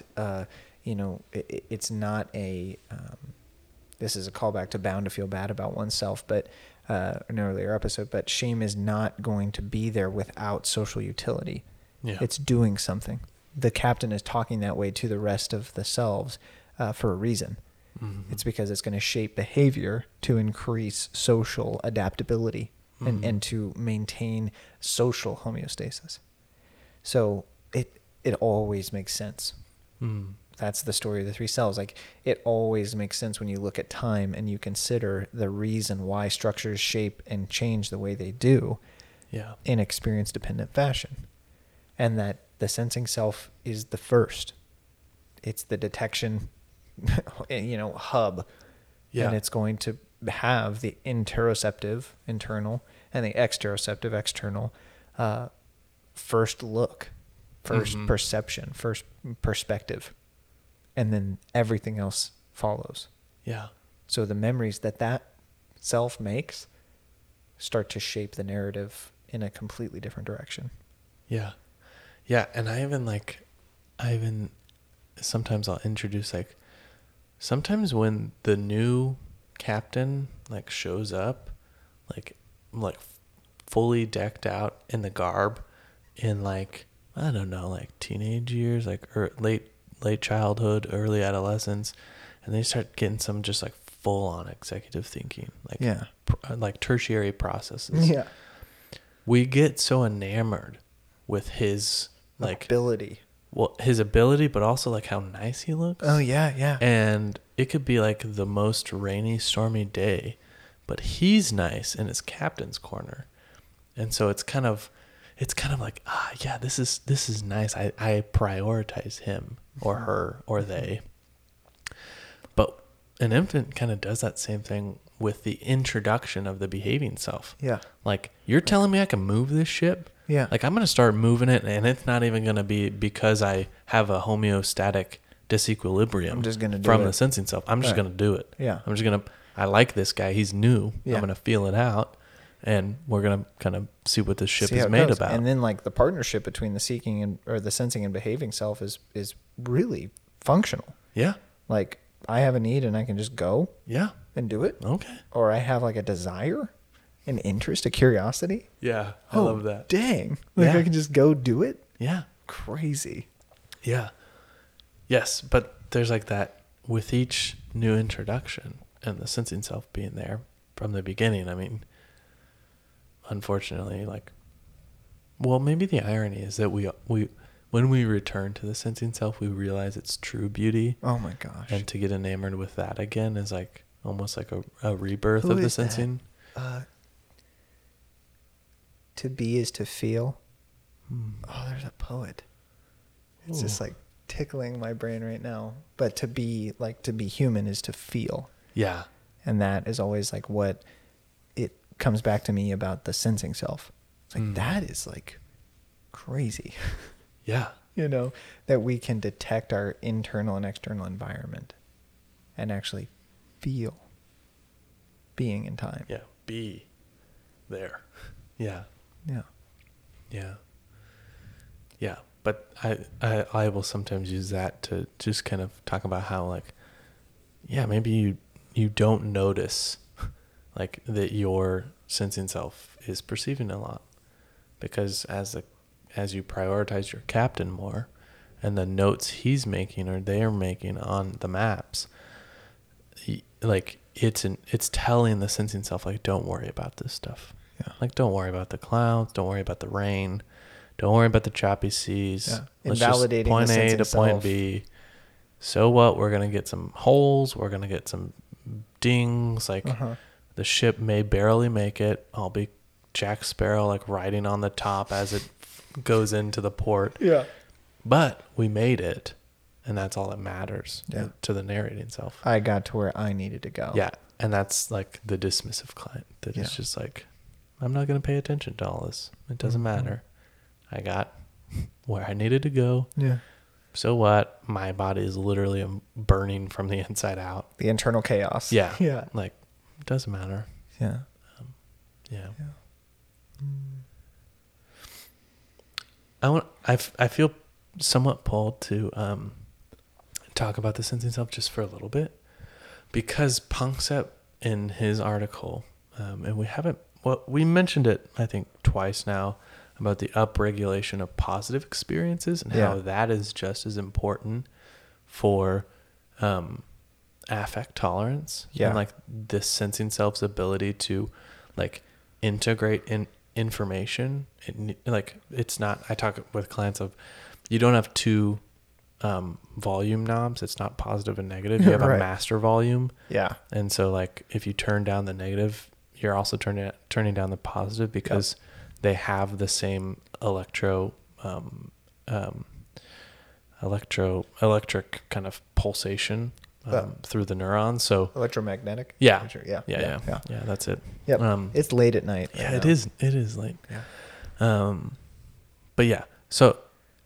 it's not a, this is a callback to Bound to Feel Bad About Oneself, but an earlier episode, but shame is not going to be there without social utility. Yeah. It's doing something. The captain is talking that way to the rest of the selves for a reason. Mm-hmm. It's because it's going to shape behavior to increase social adaptability and to maintain social homeostasis. So it always makes sense. Mm. That's the story of the three selves. Like it always makes sense when you look at time and you consider the reason why structures shape and change the way they do Yeah. in experience dependent fashion. And that the sensing self is the first. It's the detection hub. Yeah. And it's going to have the interoceptive, internal, and the exteroceptive, external, first look, first perception, first perspective. And then everything else follows. Yeah. So the memories that self makes start to shape the narrative in a completely different direction. Yeah. Yeah. And I even sometimes I'll introduce like, sometimes when the new captain like shows up, like fully decked out in the garb in like, I don't know, like teenage years, like late childhood, early adolescence, and they start getting some just like full on executive thinking, like like tertiary processes. Yeah. We get so enamored with his like ability. Well, his ability, but also like how nice he looks. Oh yeah, yeah. And it could be like the most rainy, stormy day, but he's nice in his captain's corner. And so it's kind of like, yeah, this is nice. I prioritize him or her or they. But an infant kind of does that same thing with the introduction of the behaving self. Yeah. Like, you're telling me I can move this ship? Yeah. Like, I'm going to start moving it, and it's not even going to be because I have a homeostatic disequilibrium. I'm just gonna do from it. the sensing self. I'm just Right. going to do it. Yeah. I'm just going to, I like this guy. He's new. Yeah. I'm going to feel it out, and we're going to kind of see what this ship See is how it made goes. about. And then like the partnership between the seeking or the sensing and behaving self is really functional. Yeah. Like I have a need and I can just go Yeah. and do it. Okay. Or I have like a desire, an interest, a curiosity. Yeah. I love that. Dang. Like Yeah. I can just go do it. Yeah. Crazy. Yeah. Yes, but there's like that with each new introduction and the sensing self being there from the beginning. I mean, unfortunately, like, well, maybe the irony is that we when we return to the sensing self, we realize its true beauty. Oh my gosh. And to get enamored with that again is like almost like a rebirth Who of the is that? sensing. To be is to feel. Oh, there's a poet. It's just like tickling my brain right now. But to be human is to feel. Yeah. And that is always like what it comes back to me about the sensing self. It's like that is like crazy. Yeah. That we can detect our internal and external environment and actually feel being in time. Yeah. Be there. Yeah. Yeah. Yeah. Yeah. But I will sometimes use that to just kind of talk about how like, yeah, maybe you don't notice like that your sensing self is perceiving a lot, because as you prioritize your captain more and the notes he's making or they're making on the maps, like it's telling the sensing self like, don't worry about this stuff. Yeah. Like, don't worry about the clouds. Don't worry about the rain. Don't worry about the choppy seas. Yeah. Let's Invalidating just point the A sensing to point self. B. So what? We're going to get some holes. We're going to get some dings. Like, the ship may barely make it. I'll be Jack Sparrow, like, riding on the top as it goes into the port. Yeah. But we made it. and that's all that matters to the narrating self. I got to where I needed to go. Yeah. And that's like the dismissive client that is just like, I'm not going to pay attention to all this. It doesn't matter. I got where I needed to go. Yeah. So what? My body is literally burning from the inside out. The internal chaos. Yeah. Yeah. Like, it doesn't matter. Yeah. Yeah. Mm. I feel somewhat pulled to talk about the sensing self just for a little bit, because Panksepp in his article, and we mentioned it I think twice now, about the upregulation of positive experiences and how that is just as important for affect tolerance and like this sensing self's ability to like integrate information. It's not, I talk with clients of, you don't have two volume knobs. It's not positive and negative. You have a master volume. Yeah. And so like if you turn down the negative, you're also turning down the positive, because they have the same electric kind of pulsation through the neurons. So electromagnetic. Yeah. Yeah. That's it. Yep. It's late at night. Yeah, it is late. Yeah. But yeah, so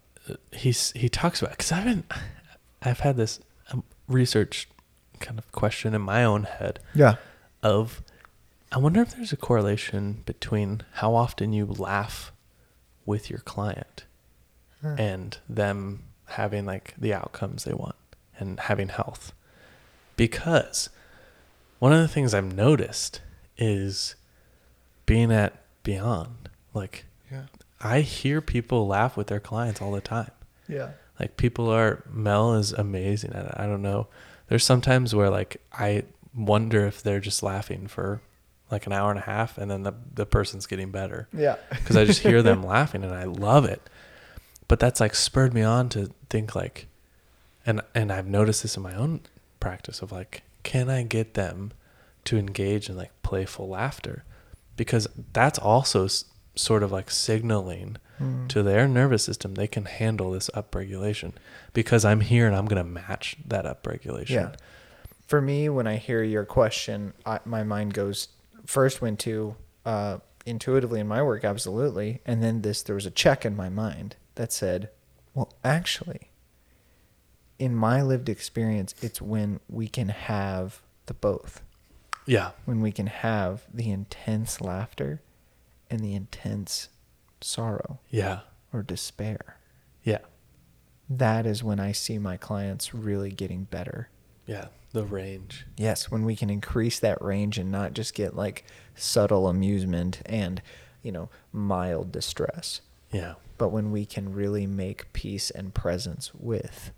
he talks about, because I've had this research kind of question in my own head. Yeah. Of, I wonder if there's a correlation between how often you laugh with your client and them having like the outcomes they want and having health. Because one of the things I've noticed is being at Beyond, like I hear people laugh with their clients all the time. Yeah. Like Mel is amazing at it. I don't know. There's sometimes where like I wonder if they're just laughing for like an hour and a half and then the person's getting better. Yeah. Because I just hear them laughing and I love it. But that's like spurred me on to think like, and I've noticed this in my own practice of like, can I get them to engage in like playful laughter? Because that's also sort of like signaling to their nervous system they can handle this upregulation, because I'm here and I'm going to match that upregulation. Yeah. For me, when I hear your question, my mind went to intuitively in my work, absolutely. And then there was a check in my mind that said, well, actually, in my lived experience, it's when we can have the both. Yeah. When we can have the intense laughter and the intense sorrow. Yeah. Or despair. Yeah. That is when I see my clients really getting better. Yeah. The range. Yes. When we can increase that range and not just get like subtle amusement and, mild distress. Yeah. But when we can really make peace and presence with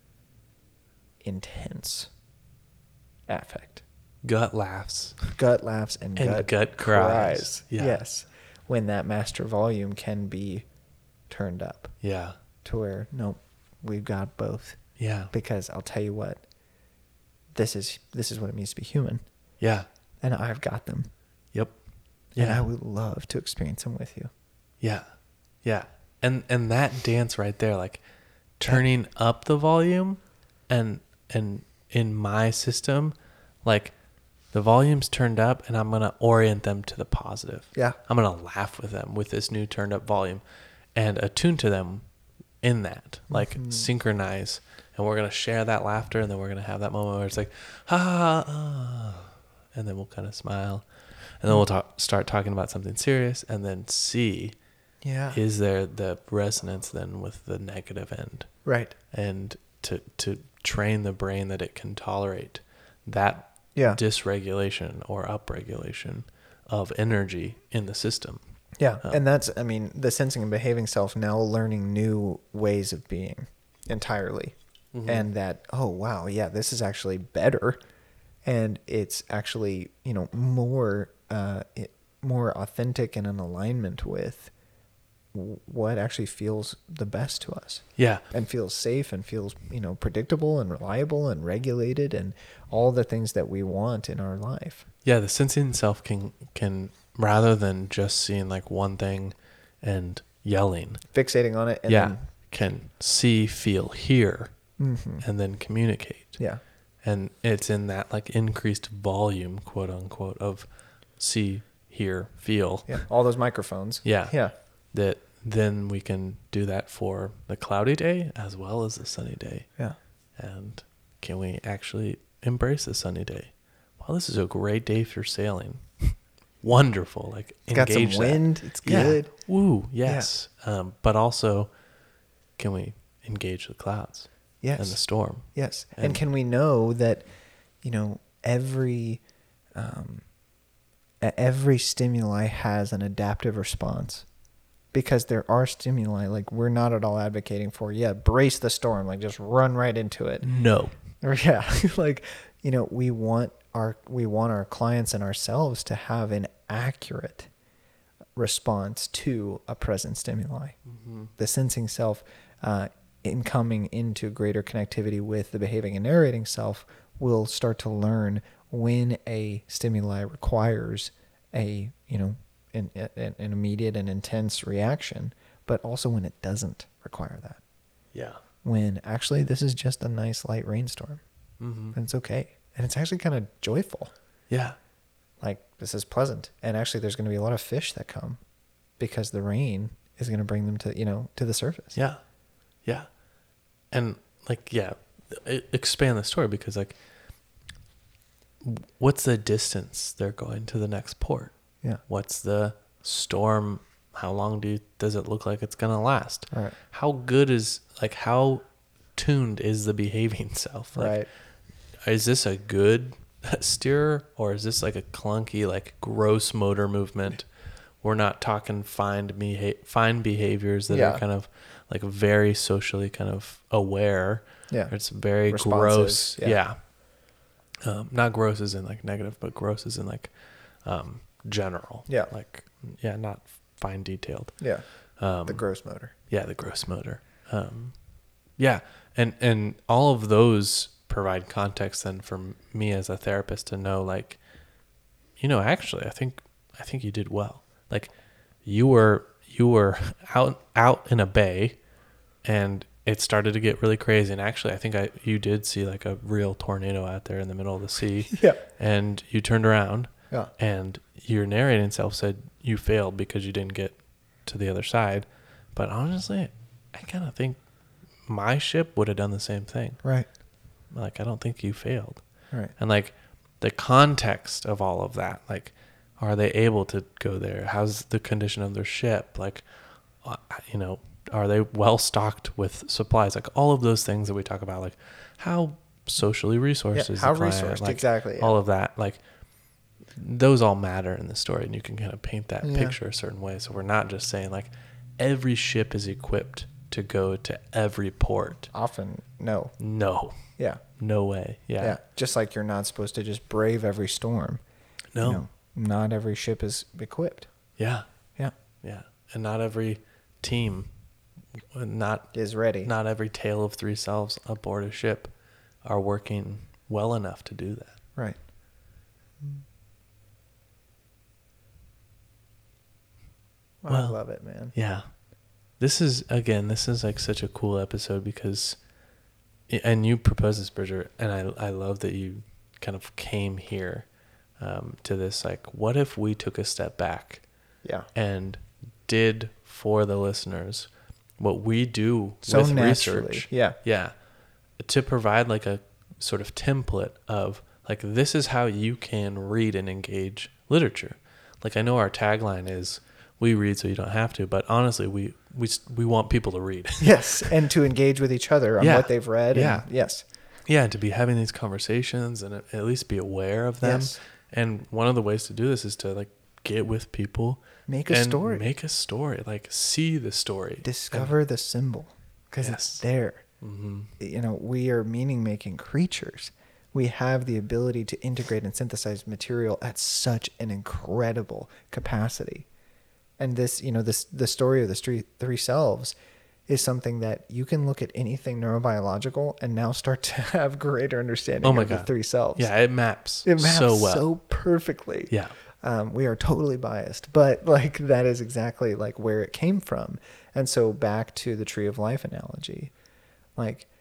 intense affect. Gut laughs and gut cries. Yeah. Yes. When that master volume can be turned up. Yeah. To where, nope, we've got both. Yeah. Because I'll tell you what, this is what it means to be human. Yeah. And I've got them. Yep. Yeah. And I would love to experience them with you. Yeah. Yeah. And that dance right there, like turning up the volume and in my system, like the volume's turned up and I'm going to orient them to the positive. Yeah. I'm going to laugh with them with this new turned up volume and attune to them in that, like synchronize. And we're going to share that laughter, and then we're going to have that moment where it's like, and then we'll kind of smile. And then we'll start talking about something serious, and then see, is there the resonance then with the negative end? Right. And to train the brain that it can tolerate that dysregulation or upregulation of energy in the system. Yeah. And that's, the sensing and behaving self now learning new ways of being entirely. Mm-hmm. And that, oh, wow, yeah, this is actually better. And it's actually, more authentic and in alignment with what actually feels the best to us. Yeah. And feels safe and feels, predictable and reliable and regulated and all the things that we want in our life. Yeah. The sensing self can rather than just seeing like one thing and yelling, fixating on it. And then can see, feel, hear and then communicate. Yeah. And it's in that like increased volume, quote unquote, of see, hear, feel. Yeah. All those microphones. Yeah. Yeah. That then we can do that for the cloudy day as well as the sunny day. Yeah. And can we actually embrace the sunny day? Well, this is a great day for sailing. Wonderful. Like It's got some engage that. wind. It's Yeah. good. Woo. Yes. But also, can we engage the clouds Yes. and the storm? Yes. And And- can we know that, every stimuli has an adaptive response? Because there are stimuli, like we're not at all advocating for, brace the storm, like just run right into it. No. Or yeah, like, we want our clients and ourselves to have an accurate response to a present stimuli. The sensing self, in coming into greater connectivity with the behaving and narrating self, will start to learn when a stimuli requires an immediate and intense reaction, but also when it doesn't require that. Yeah. When actually this is just a nice light rainstorm, and it's okay, and it's actually kind of joyful. Yeah. Like, this is pleasant, and actually there's going to be a lot of fish that come because the rain is going to bring them to the surface. Yeah. Yeah. And like, expand the story, because like, what's the distance they're going to the next port? Yeah. What's the storm? How long does it look like it's going to last? Right. How good is, like, how tuned is the behaving self? Like, Right. Is this a good steer, or is this like a clunky, like gross motor movement? We're not talking fine behaviors that are kind of like very socially kind of aware. Yeah. It's very Responsive, gross. yeah. Not gross as in like negative, but gross as in like general. Yeah. Like, not fine detailed. Yeah. The gross motor. Yeah, the gross motor. And all of those provide context then for me as a therapist to know, like, actually, I think you did well. Like, you were out in a bay, and it started to get really crazy. And actually, I think you did see like a real tornado out there in the middle of the sea. Yeah. And you turned around. Yeah. And your narrating self said you failed because you didn't get to the other side. But honestly, I kind of think my ship would have done the same thing. Right. Like, I don't think you failed. Right. And like the context of all of that, like, are they able to go there? How's the condition of their ship? Like, are they well stocked with supplies? Like, all of those things that we talk about, like how socially resourced is how the client, resourced, like, exactly. all of that, like, those all matter in the story, and you can kind of paint that Yeah. picture a certain way. So we're not just saying like every ship is equipped to go to every port. Often, no. No, Yeah. no way. Yeah. Just like you're not supposed to just brave every storm. No. Not every ship is equipped. Yeah. Yeah. Yeah. And not every team, Is ready. not every tale of three selves aboard a ship are working well enough to do that. Right. I Well, love it, man. Yeah. This is like such a cool episode because, and you proposed this, Bridger, and I love that you kind of came here to this, like, what if we took a step back Yeah. and did for the listeners what we do So with naturally. research? Yeah. Yeah. To provide like a sort of template of like, this is how you can read and engage literature. Like, I know our tagline is, we read so you don't have to, but honestly, we want people to read. Yes. And to engage with each other on Yeah. what they've read. Yeah. And yes. Yeah, and to be having these conversations and at least be aware of them. Yes. And one of the ways to do this is to like get with people. Make a and story. Make a story. Like, see the story. Discover the symbol because Yes. it's there. Mm-hmm. We are meaning-making creatures. We have the ability to integrate and synthesize material at such an incredible capacity. And this, the story of the three selves is something that you can look at anything neurobiological and now start to have greater understanding of the three selves. Yeah, it maps It maps so well. so perfectly. Yeah. We are totally biased, but like that is exactly like where it came from. And so back to the tree of life analogy, like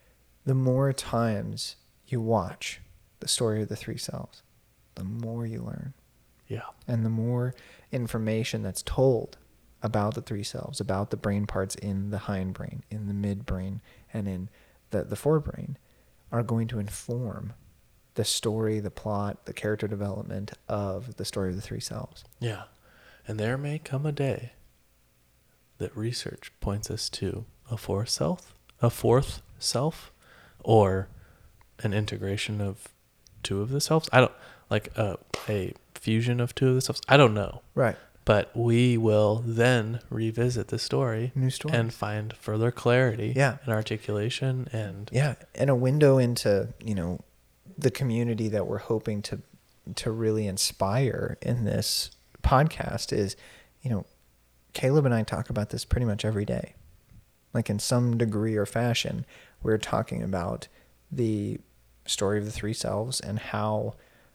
the more times you watch the story of the three selves, the more you learn. Yeah. And the more information that's told about the three selves, about the brain parts in the hindbrain, in the midbrain, and in the forebrain, are going to inform the story, the plot, the character development of the story of the three selves. Yeah. And there may come a day that research points us to a fourth self, or an integration of two of the selves. I don't like a fusion of two of the selves. I don't know. Right. But we will then revisit the story, New stories, and find further clarity, Yeah. and articulation, and and a window into, the community that we're hoping to really inspire in this podcast is, Caleb and I talk about this pretty much every day. Like in some degree or fashion, we're talking about the story of the three selves and how,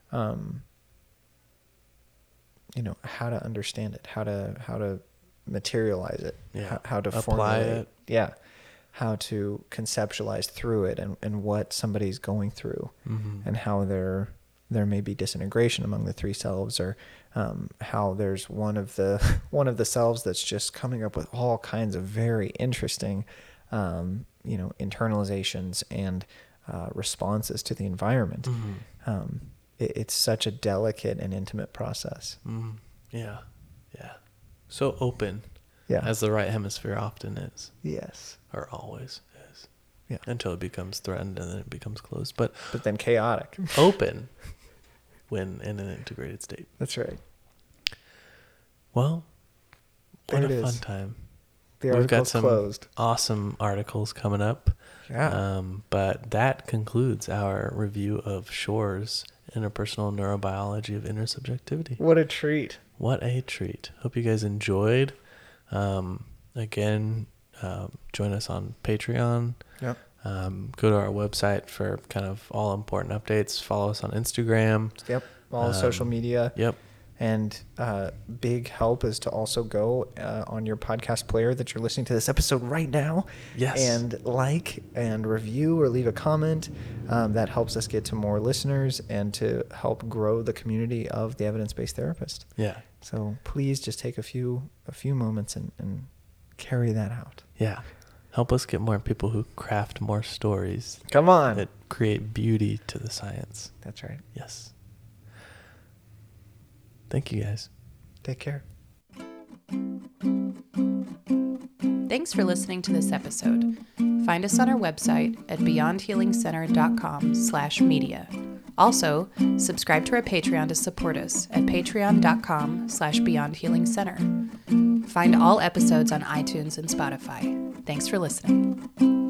how to understand it, how to materialize it, how to apply formulate it. Yeah. How to conceptualize through it, and what somebody's going through, and how there may be disintegration among the three selves, or how there's one of the selves that's just coming up with all kinds of very interesting, internalizations and responses to the environment. It's such a delicate and intimate process. Yeah. So open, as the right hemisphere often is. Yes. Or always is. Yeah. Until it becomes threatened, and then it becomes closed. But then chaotic. Open when in an integrated state. That's right. Well, what there a it fun is. time. The We've got article's some closed. awesome articles coming up. Yeah. But that concludes our review of Shore's Interpersonal Neurobiology of Intersubjectivity. What a treat. What a treat. Hope you guys enjoyed. Again, join us on Patreon. Yep. Go to our website for kind of all important updates. Follow us on Instagram. Yep. All social media. Yep. And big help is to also go on your podcast player that you're listening to this episode right now. Yes. And like and review or leave a comment. That helps us get to more listeners and to help grow the community of the evidence-based therapist. Yeah. So please just take a few moments and carry that out. Yeah. Help us get more people who craft more stories. Come on. That create beauty to the science. That's right. Yes. Thank you, guys. Take care. Thanks for listening to this episode. Find us on our website at beyondhealingcenter.com/media. Also, subscribe to our Patreon to support us at patreon.com/beyondhealingcenter. Find all episodes on iTunes and Spotify. Thanks for listening.